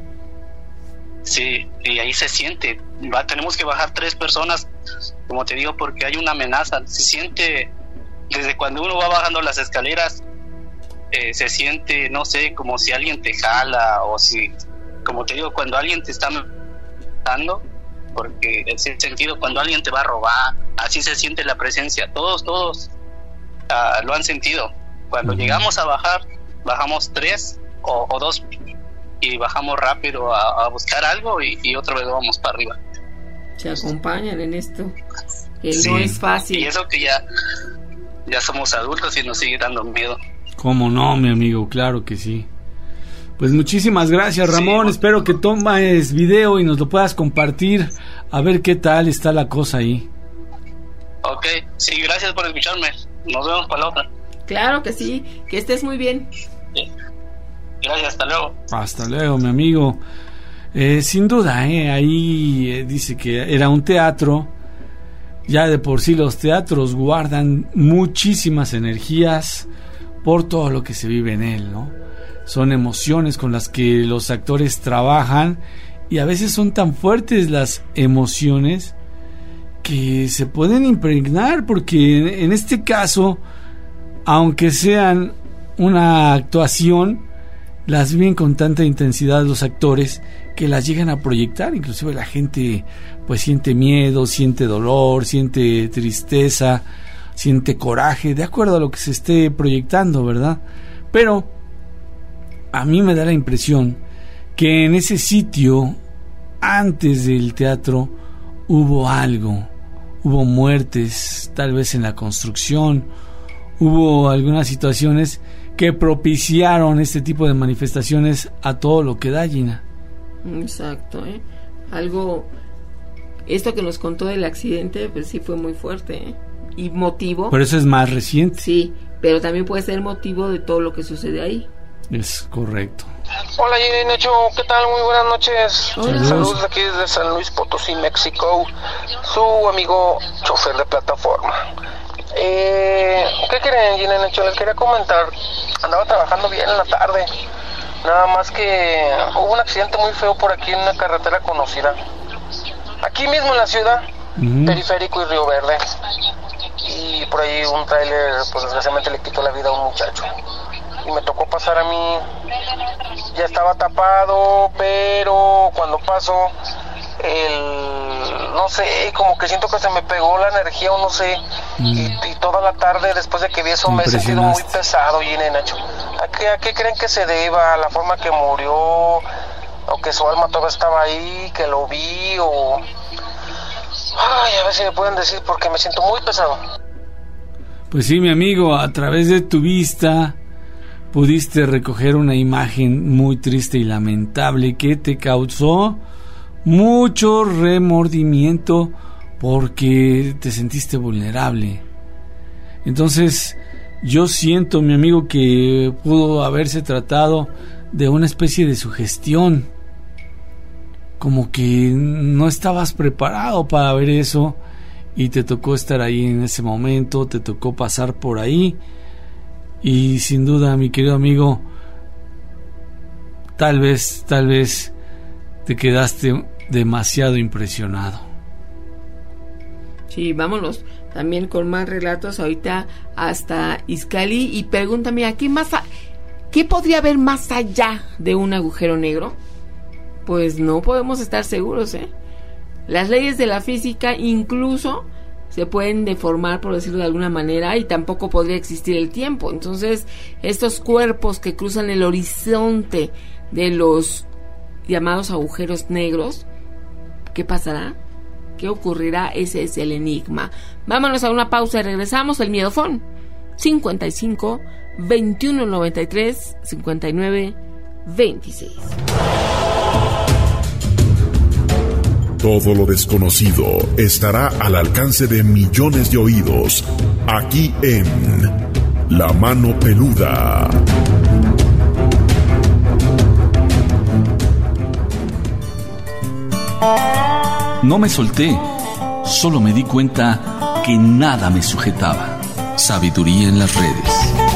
Sí, y ahí se siente. Va, tenemos que bajar tres personas, como te digo, porque hay una amenaza. Se siente desde cuando uno va bajando las escaleras, eh, se siente, no sé, como si alguien te jala, o si, como te digo, cuando alguien te está matando, porque ese sentido, cuando alguien te va a robar, así se siente la presencia. Todos, todos uh, lo han sentido. Cuando uh-huh. llegamos a bajar, bajamos tres o, o dos y bajamos rápido a, a buscar algo y, y otra vez vamos para arriba. Se acompañan en esto, que sí, no es fácil. Y eso que ya, ya somos adultos y nos sigue dando miedo. ¿Cómo no, mi amigo? Claro que sí. Pues muchísimas gracias, Ramón. Sí. Espero que tomes video y nos lo puedas compartir. A ver qué tal está la cosa ahí. Ok, sí, gracias por escucharme. Nos vemos para la otra. Claro que sí, que estés muy bien. Sí. Gracias, hasta luego. Hasta luego, mi amigo. Eh, sin duda, eh, ahí eh, dice que era un teatro. Ya de por sí los teatros guardan muchísimas energías por todo lo que se vive en él, ¿no? Son emociones con las que los actores trabajan y a veces son tan fuertes las emociones que se pueden impregnar, porque en este caso, aunque sean una actuación, las viven con tanta intensidad los actores que las llegan a proyectar. Inclusive la gente pues siente miedo, siente dolor, siente tristeza, siente coraje, de acuerdo a lo que se esté proyectando, ¿verdad? Pero a mí me da la impresión que en ese sitio, antes del teatro, hubo algo, hubo muertes, tal vez en la construcción, hubo algunas situaciones que propiciaron este tipo de manifestaciones a todo lo que da, Gina. Exacto, ¿eh? Algo, esto que nos contó del accidente, pues sí fue muy fuerte, ¿eh? Y motivo. Pero eso es más reciente. Sí, pero también puede ser motivo de todo lo que sucede ahí. Es correcto. Hola, Gina y Nacho, ¿qué tal? Muy buenas noches. Saludos. Saludos aquí desde San Luis Potosí, México. Su amigo chofer de plataforma. Eh, ¿Qué creen, Gina y Nacho? Les quería comentar. Andaba trabajando bien en la tarde. Nada más que hubo un accidente muy feo por aquí en una carretera conocida. Aquí mismo en la ciudad, uh-huh. Periférico y Río Verde. Y por ahí un tráiler, pues desgraciadamente le quitó la vida a un muchacho. Y me tocó pasar a mí. Ya estaba tapado, pero cuando pasó, el, no sé, como que siento que se me pegó la energía o no sé. Mm. Y, y toda la tarde después de que vi eso me he sentido muy pesado, Gina y Nacho. ¿A qué, ¿A qué creen que se deba? ¿A la forma que murió? ¿O que su alma todavía estaba ahí? ¿Que lo vi? O... Ay, a ver si me pueden decir, porque me siento muy pesado. Pues sí, mi amigo, a través de tu vista pudiste recoger una imagen muy triste y lamentable que te causó mucho remordimiento porque te sentiste vulnerable. Entonces, yo siento, mi amigo, que pudo haberse tratado de una especie de sugestión, como que no estabas preparado para ver eso y te tocó estar ahí en ese momento, te tocó pasar por ahí y sin duda, mi querido amigo, tal vez, tal vez te quedaste demasiado impresionado. Sí, vámonos también con más relatos ahorita hasta Izcalli y pregúntame, ¿a qué más a, qué podría haber más allá de un agujero negro? Pues no podemos estar seguros, ¿eh? Las leyes de la física incluso se pueden deformar, por decirlo de alguna manera, y tampoco podría existir el tiempo. Entonces, estos cuerpos que cruzan el horizonte de los llamados agujeros negros, ¿qué pasará? ¿Qué ocurrirá? Ese es el enigma. Vámonos a una pausa y regresamos. El Miedofón cincuenta y cinco, veintiuno noventa y tres, cincuenta y nueve, veintiséis. Todo lo desconocido estará al alcance de millones de oídos, aquí en La Mano Peluda. No me solté, solo me di cuenta que nada me sujetaba. Sabiduría en las redes.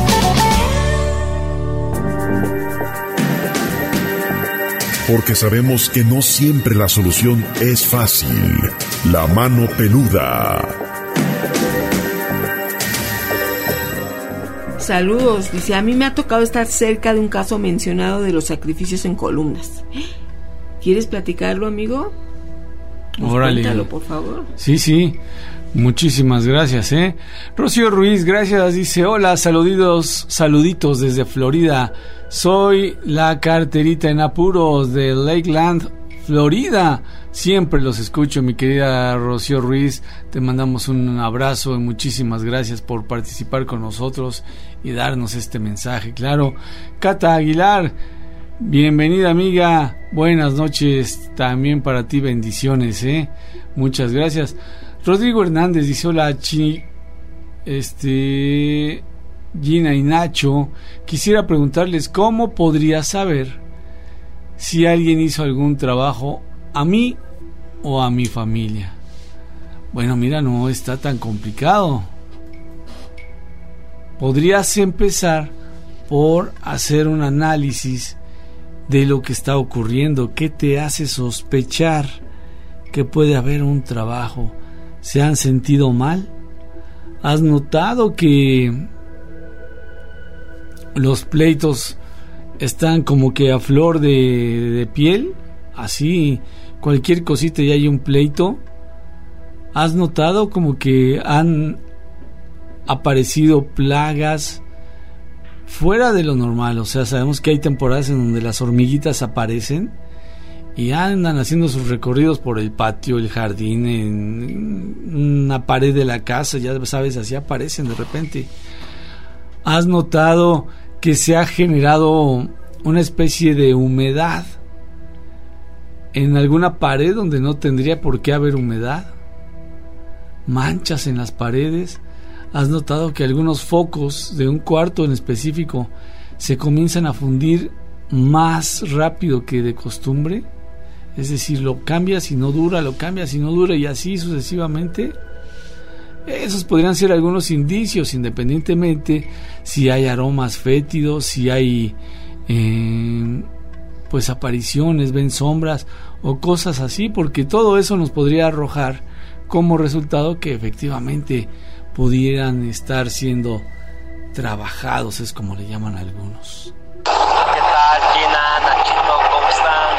Porque sabemos que no siempre la solución es fácil. La Mano Peluda. saludos. Dice, a mí me ha tocado estar cerca de un caso mencionado de los sacrificios en columnas. ¿Quieres platicarlo, amigo? Pues órale. Cuéntalo, por favor. Sí, sí. Muchísimas gracias, ¿eh? Rocío Ruiz, gracias. Dice, hola, saluditos, saluditos desde Florida. Soy la carterita en apuros de Lakeland, Florida. Siempre los escucho, mi querida Rocío Ruiz. Te mandamos un abrazo y muchísimas gracias por participar con nosotros y darnos este mensaje. Claro, Cata Aguilar, bienvenida, amiga. Buenas noches también para ti, bendiciones, ¿eh? Muchas gracias. Rodrigo Hernández dice, hola, Chi, este, Gina y Nacho. Quisiera preguntarles cómo podría saber si alguien hizo algún trabajo a mí o a mi familia. Bueno, mira, no está tan complicado. Podrías empezar por hacer un análisis de lo que está ocurriendo. ¿Qué te hace sospechar que puede haber un trabajo? ¿Se han sentido mal? ¿Has notado que los pleitos están como que a flor de, de piel? Así, cualquier cosita y hay un pleito. ¿Has notado como que han aparecido plagas fuera de lo normal? O sea, sabemos que hay temporadas en donde las hormiguitas aparecen y andan haciendo sus recorridos por el patio, el jardín, en una pared de la casa, ya sabes, así aparecen de repente. ¿Has notado que se ha generado una especie de humedad en alguna pared donde no tendría por qué haber humedad? Manchas en las paredes. ¿Has notado que algunos focos de un cuarto en específico se comienzan a fundir más rápido que de costumbre? Es decir, lo cambias y no dura, lo cambias y no dura, y así sucesivamente. Esos podrían ser algunos indicios, independientemente si hay aromas fétidos, si hay eh, pues apariciones, ven sombras o cosas así, porque todo eso nos podría arrojar como resultado que efectivamente pudieran estar siendo trabajados, es como le llaman algunos. ¿Qué tal, Gina, Nachito? ¿Cómo están?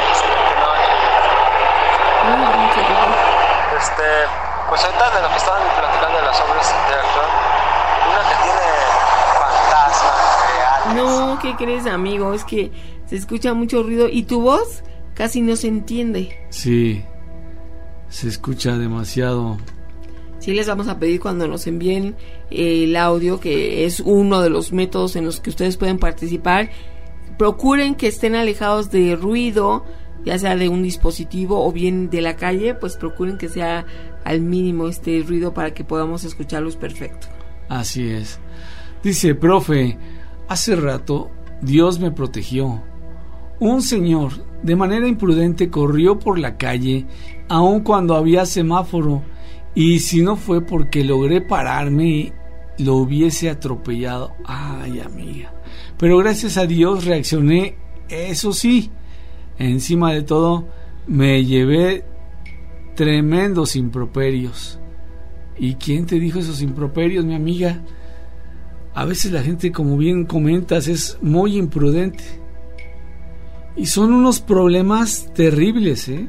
Este, pues ahorita de lo que estaban platicando de las obras de teatro, una que tiene fantasmas reales. No, ¿qué crees, amigo? Es que se escucha mucho ruido y tu voz casi no se entiende. Sí, se escucha demasiado. Sí, les vamos a pedir cuando nos envíen el audio, que es uno de los métodos en los que ustedes pueden participar. Procuren que estén alejados de ruido, ya sea de un dispositivo o bien de la calle, pues procuren que sea al mínimo este ruido para que podamos escucharlos perfecto. Así es. Dice, profe, hace rato Dios me protegió. Un señor de manera imprudente corrió por la calle aun cuando había semáforo, y si no fue porque logré pararme lo hubiese atropellado. Ay, amiga, pero gracias a Dios reaccioné. Eso sí, encima de todo me llevé tremendos improperios. ¿Y quién te dijo esos improperios, mi amiga? A veces la gente, como bien comentas, es muy imprudente y son unos problemas terribles, ¿eh?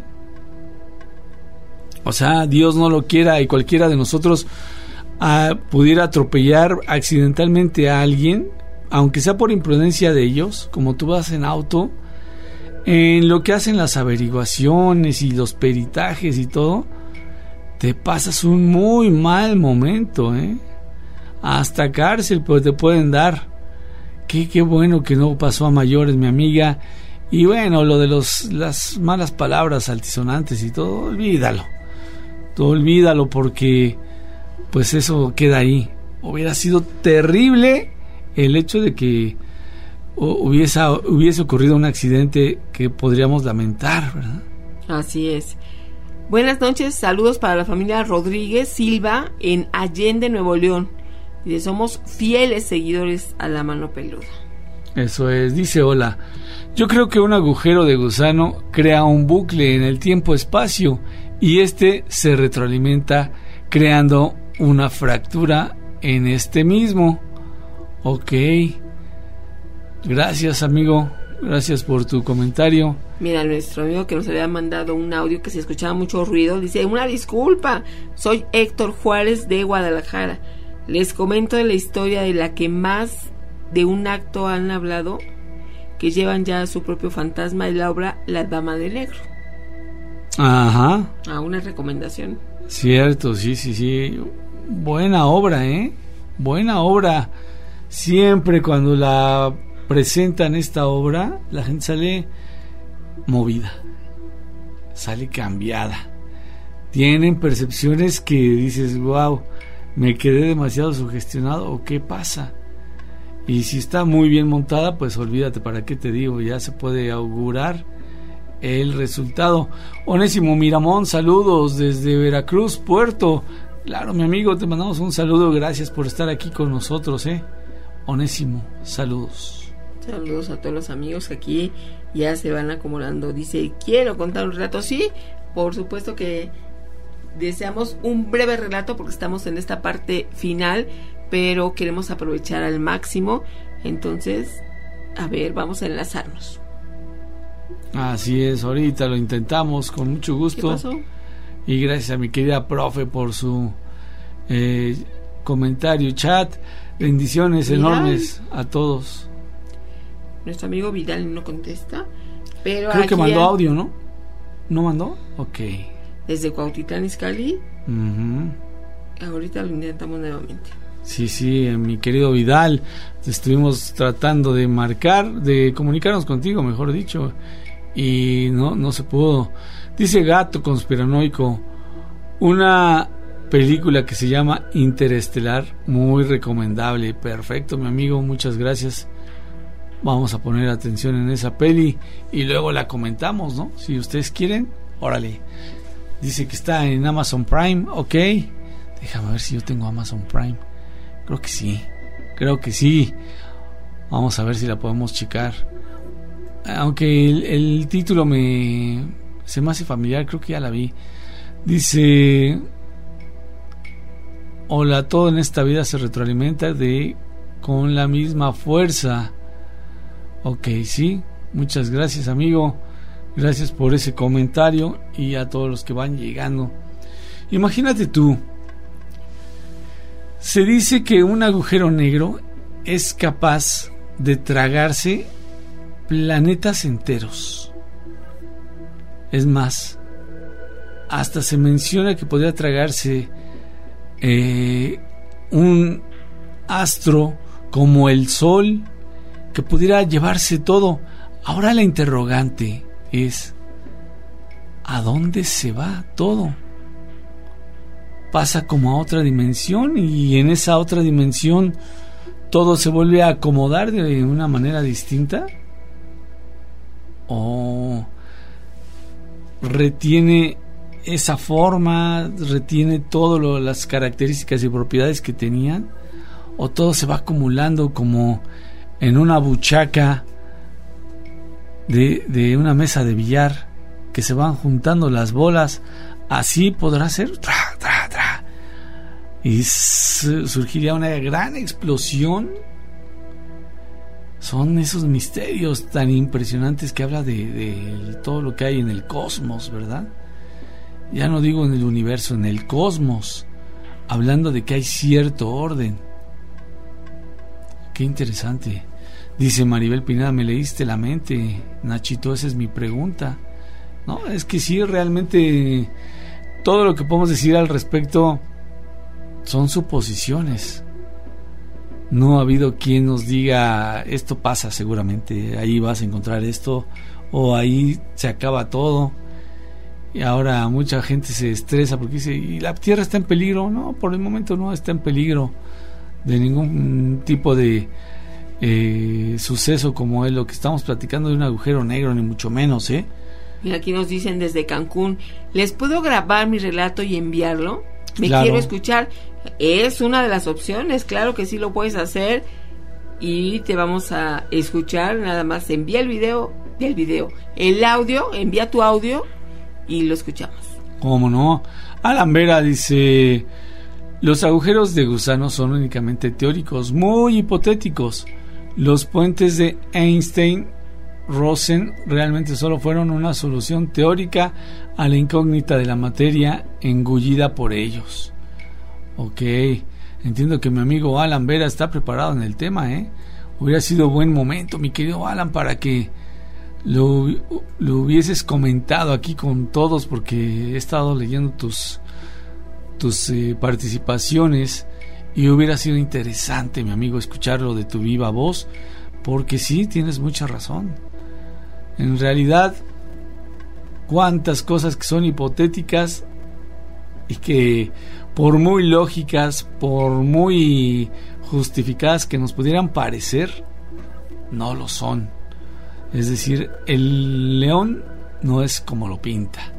O sea, Dios no lo quiera y cualquiera de nosotros uh, pudiera atropellar accidentalmente a alguien, aunque sea por imprudencia de ellos. Como tú vas en auto, en lo que hacen las averiguaciones y los peritajes y todo, te pasas un muy mal momento, ¿eh? Hasta cárcel pues te pueden dar. Qué, qué bueno que no pasó a mayores, mi amiga. Y bueno, lo de los las malas palabras altisonantes y todo, olvídalo. Tú olvídalo, porque pues eso queda ahí. Hubiera sido terrible el hecho de que hubiese, hubiese ocurrido un accidente que podríamos lamentar, ¿verdad? Así es. Buenas noches, saludos para la familia Rodríguez Silva en Allende, Nuevo León. Dice, somos fieles seguidores a la mano peluda. Eso es, dice, hola. Yo creo que un agujero de gusano crea un bucle en el tiempo-espacio y este se retroalimenta creando una fractura en este mismo. Ok. Gracias, amigo. Gracias por tu comentario. Mira, nuestro amigo que nos había mandado un audio que se escuchaba mucho ruido, dice, una disculpa, soy Héctor Juárez de Guadalajara. Les comento de la historia de la que más de un acto han hablado, que llevan ya su propio fantasma, de la obra La Dama de Negro. Ajá. Ah, una recomendación. Cierto, sí, sí, sí. Buena obra, ¿eh? Buena obra. Siempre cuando la presentan esta obra, la gente sale movida, sale cambiada. Tienen percepciones que dices, wow, me quedé demasiado sugestionado, o qué pasa. Y si está muy bien montada, pues olvídate, para qué te digo, ya se puede augurar el resultado. Onésimo Miramón, saludos desde Veracruz, Puerto. Claro, mi amigo, te mandamos un saludo, gracias por estar aquí con nosotros, eh. Onésimo, saludos. Saludos a todos los amigos que aquí ya se van acumulando. Dice, quiero contar un relato. Sí, por supuesto que deseamos un breve relato porque estamos en esta parte final, pero queremos aprovechar al máximo. Entonces, a ver, vamos a enlazarnos. Así es, ahorita lo intentamos con mucho gusto. ¿Qué pasó? Y gracias a mi querida profe por su eh, comentario, chat. Bendiciones Vidal. Enormes a todos. Nuestro amigo Vidal no contesta, pero creo que mandó audio, ¿no? ¿No mandó? Ok. Desde Cuautitlán Izcalli. Uh-huh. Ahorita lo intentamos nuevamente. Sí, sí, mi querido Vidal, estuvimos tratando de marcar, de comunicarnos contigo, mejor dicho, y no, no se pudo. Dice Gato Conspiranoico, una película que se llama Interestelar, muy recomendable. Perfecto, mi amigo, muchas gracias. Vamos a poner atención en esa peli y luego la comentamos, ¿no? Si ustedes quieren, órale. Dice que está en Amazon Prime, ok. Déjame ver si yo tengo Amazon Prime. Creo que sí, creo que sí. Vamos a ver si la podemos checar. Aunque el, el título me se me hace familiar, creo que ya la vi. Dice: hola, todo en esta vida se retroalimenta de con la misma fuerza. Ok, sí, muchas gracias, amigo. Gracias por ese comentario y a todos los que van llegando. Imagínate tú, se dice que un agujero negro es capaz de tragarse planetas enteros. Es más, hasta se menciona que podría tragarse eh, un astro como el Sol, que pudiera llevarse todo. Ahora la interrogante es: ¿a dónde se va todo? Pasa como a otra dimensión y en esa otra dimensión todo se vuelve a acomodar de una manera distinta, o retiene esa forma, retiene todas las características y propiedades que tenían, o todo se va acumulando como en una buchaca de, de una mesa de billar, que se van juntando las bolas. Así podrá ser, tra, tra, tra, y surgiría una gran explosión. Son esos misterios tan impresionantes que habla de, de todo lo que hay en el cosmos, ¿verdad? Ya no digo en el universo, en el cosmos, hablando de que hay cierto orden. Qué interesante. Dice Maribel Pineda, me leíste la mente, Nachito, esa es mi pregunta. No, es que sí, realmente todo lo que podemos decir al respecto son suposiciones. No ha habido quien nos diga esto pasa seguramente, ahí vas a encontrar esto, o ahí se acaba todo. Y ahora mucha gente se estresa porque dice, ¿y la Tierra está en peligro? No, por el momento no está en peligro de ningún tipo de eh, suceso como es lo que estamos platicando de un agujero negro, ni mucho menos, ¿eh? Mira, aquí nos dicen desde Cancún, ¿les puedo grabar mi relato y enviarlo? Me Claro. quiero escuchar. Es una de las opciones, claro que sí lo puedes hacer y te vamos a escuchar. Nada más envía el video, envía el video, el audio, envía tu audio y lo escuchamos. ¿Cómo no? Alan Vera dice: Los agujeros de gusano son únicamente teóricos, muy hipotéticos. Los puentes de Einstein-Rosen realmente solo fueron una solución teórica a la incógnita de la materia engullida por ellos. Ok, entiendo que mi amigo Alan Vera está preparado en el tema, ¿eh? Hubiera sido buen momento, mi querido Alan, para que lo, lo hubieses comentado aquí con todos, porque he estado leyendo tus... tus eh, participaciones y hubiera sido interesante, mi amigo, escucharlo de tu viva voz, porque sí, tienes mucha razón. En realidad, cuántas cosas que son hipotéticas y que por muy lógicas, por muy justificadas que nos pudieran parecer, no lo son. Es decir, el león no es como lo pinta.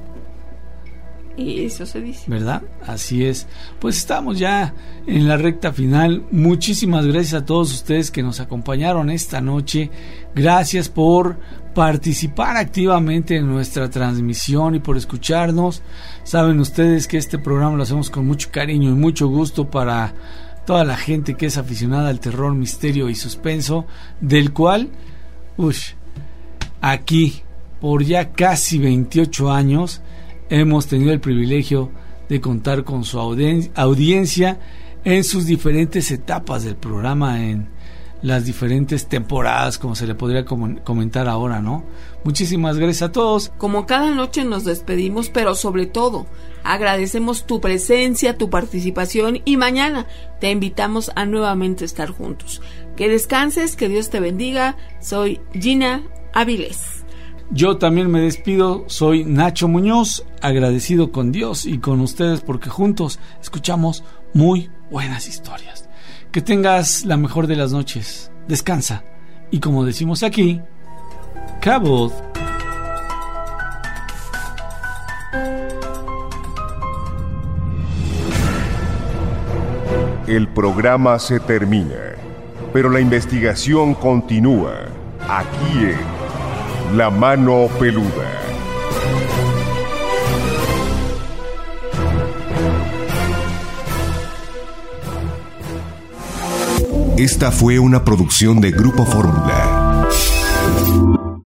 Y eso se dice, ¿verdad? Así es. Pues estamos ya en la recta final. Muchísimas gracias a todos ustedes que nos acompañaron esta noche. Gracias por participar activamente en nuestra transmisión y por escucharnos. Saben ustedes que este programa lo hacemos con mucho cariño y mucho gusto para toda la gente que es aficionada al terror, misterio y suspenso, del cual, uff, aquí por ya casi veintiocho años hemos tenido el privilegio de contar con su audien- audiencia en sus diferentes etapas del programa, en las diferentes temporadas, como se le podría com- comentar ahora, ¿no? Muchísimas gracias a todos. Como cada noche nos despedimos, pero sobre todo agradecemos tu presencia, tu participación, y mañana te invitamos a nuevamente estar juntos. Que descanses, que Dios te bendiga. Soy Gina Avilés. Yo también me despido, soy Nacho Muñoz, agradecido con Dios y con ustedes porque juntos escuchamos muy buenas historias. Que tengas la mejor de las noches, descansa y, como decimos aquí, Cabot. El programa se termina, pero la investigación continúa aquí en La Mano Peluda. Esta fue una producción de Grupo Fórmula.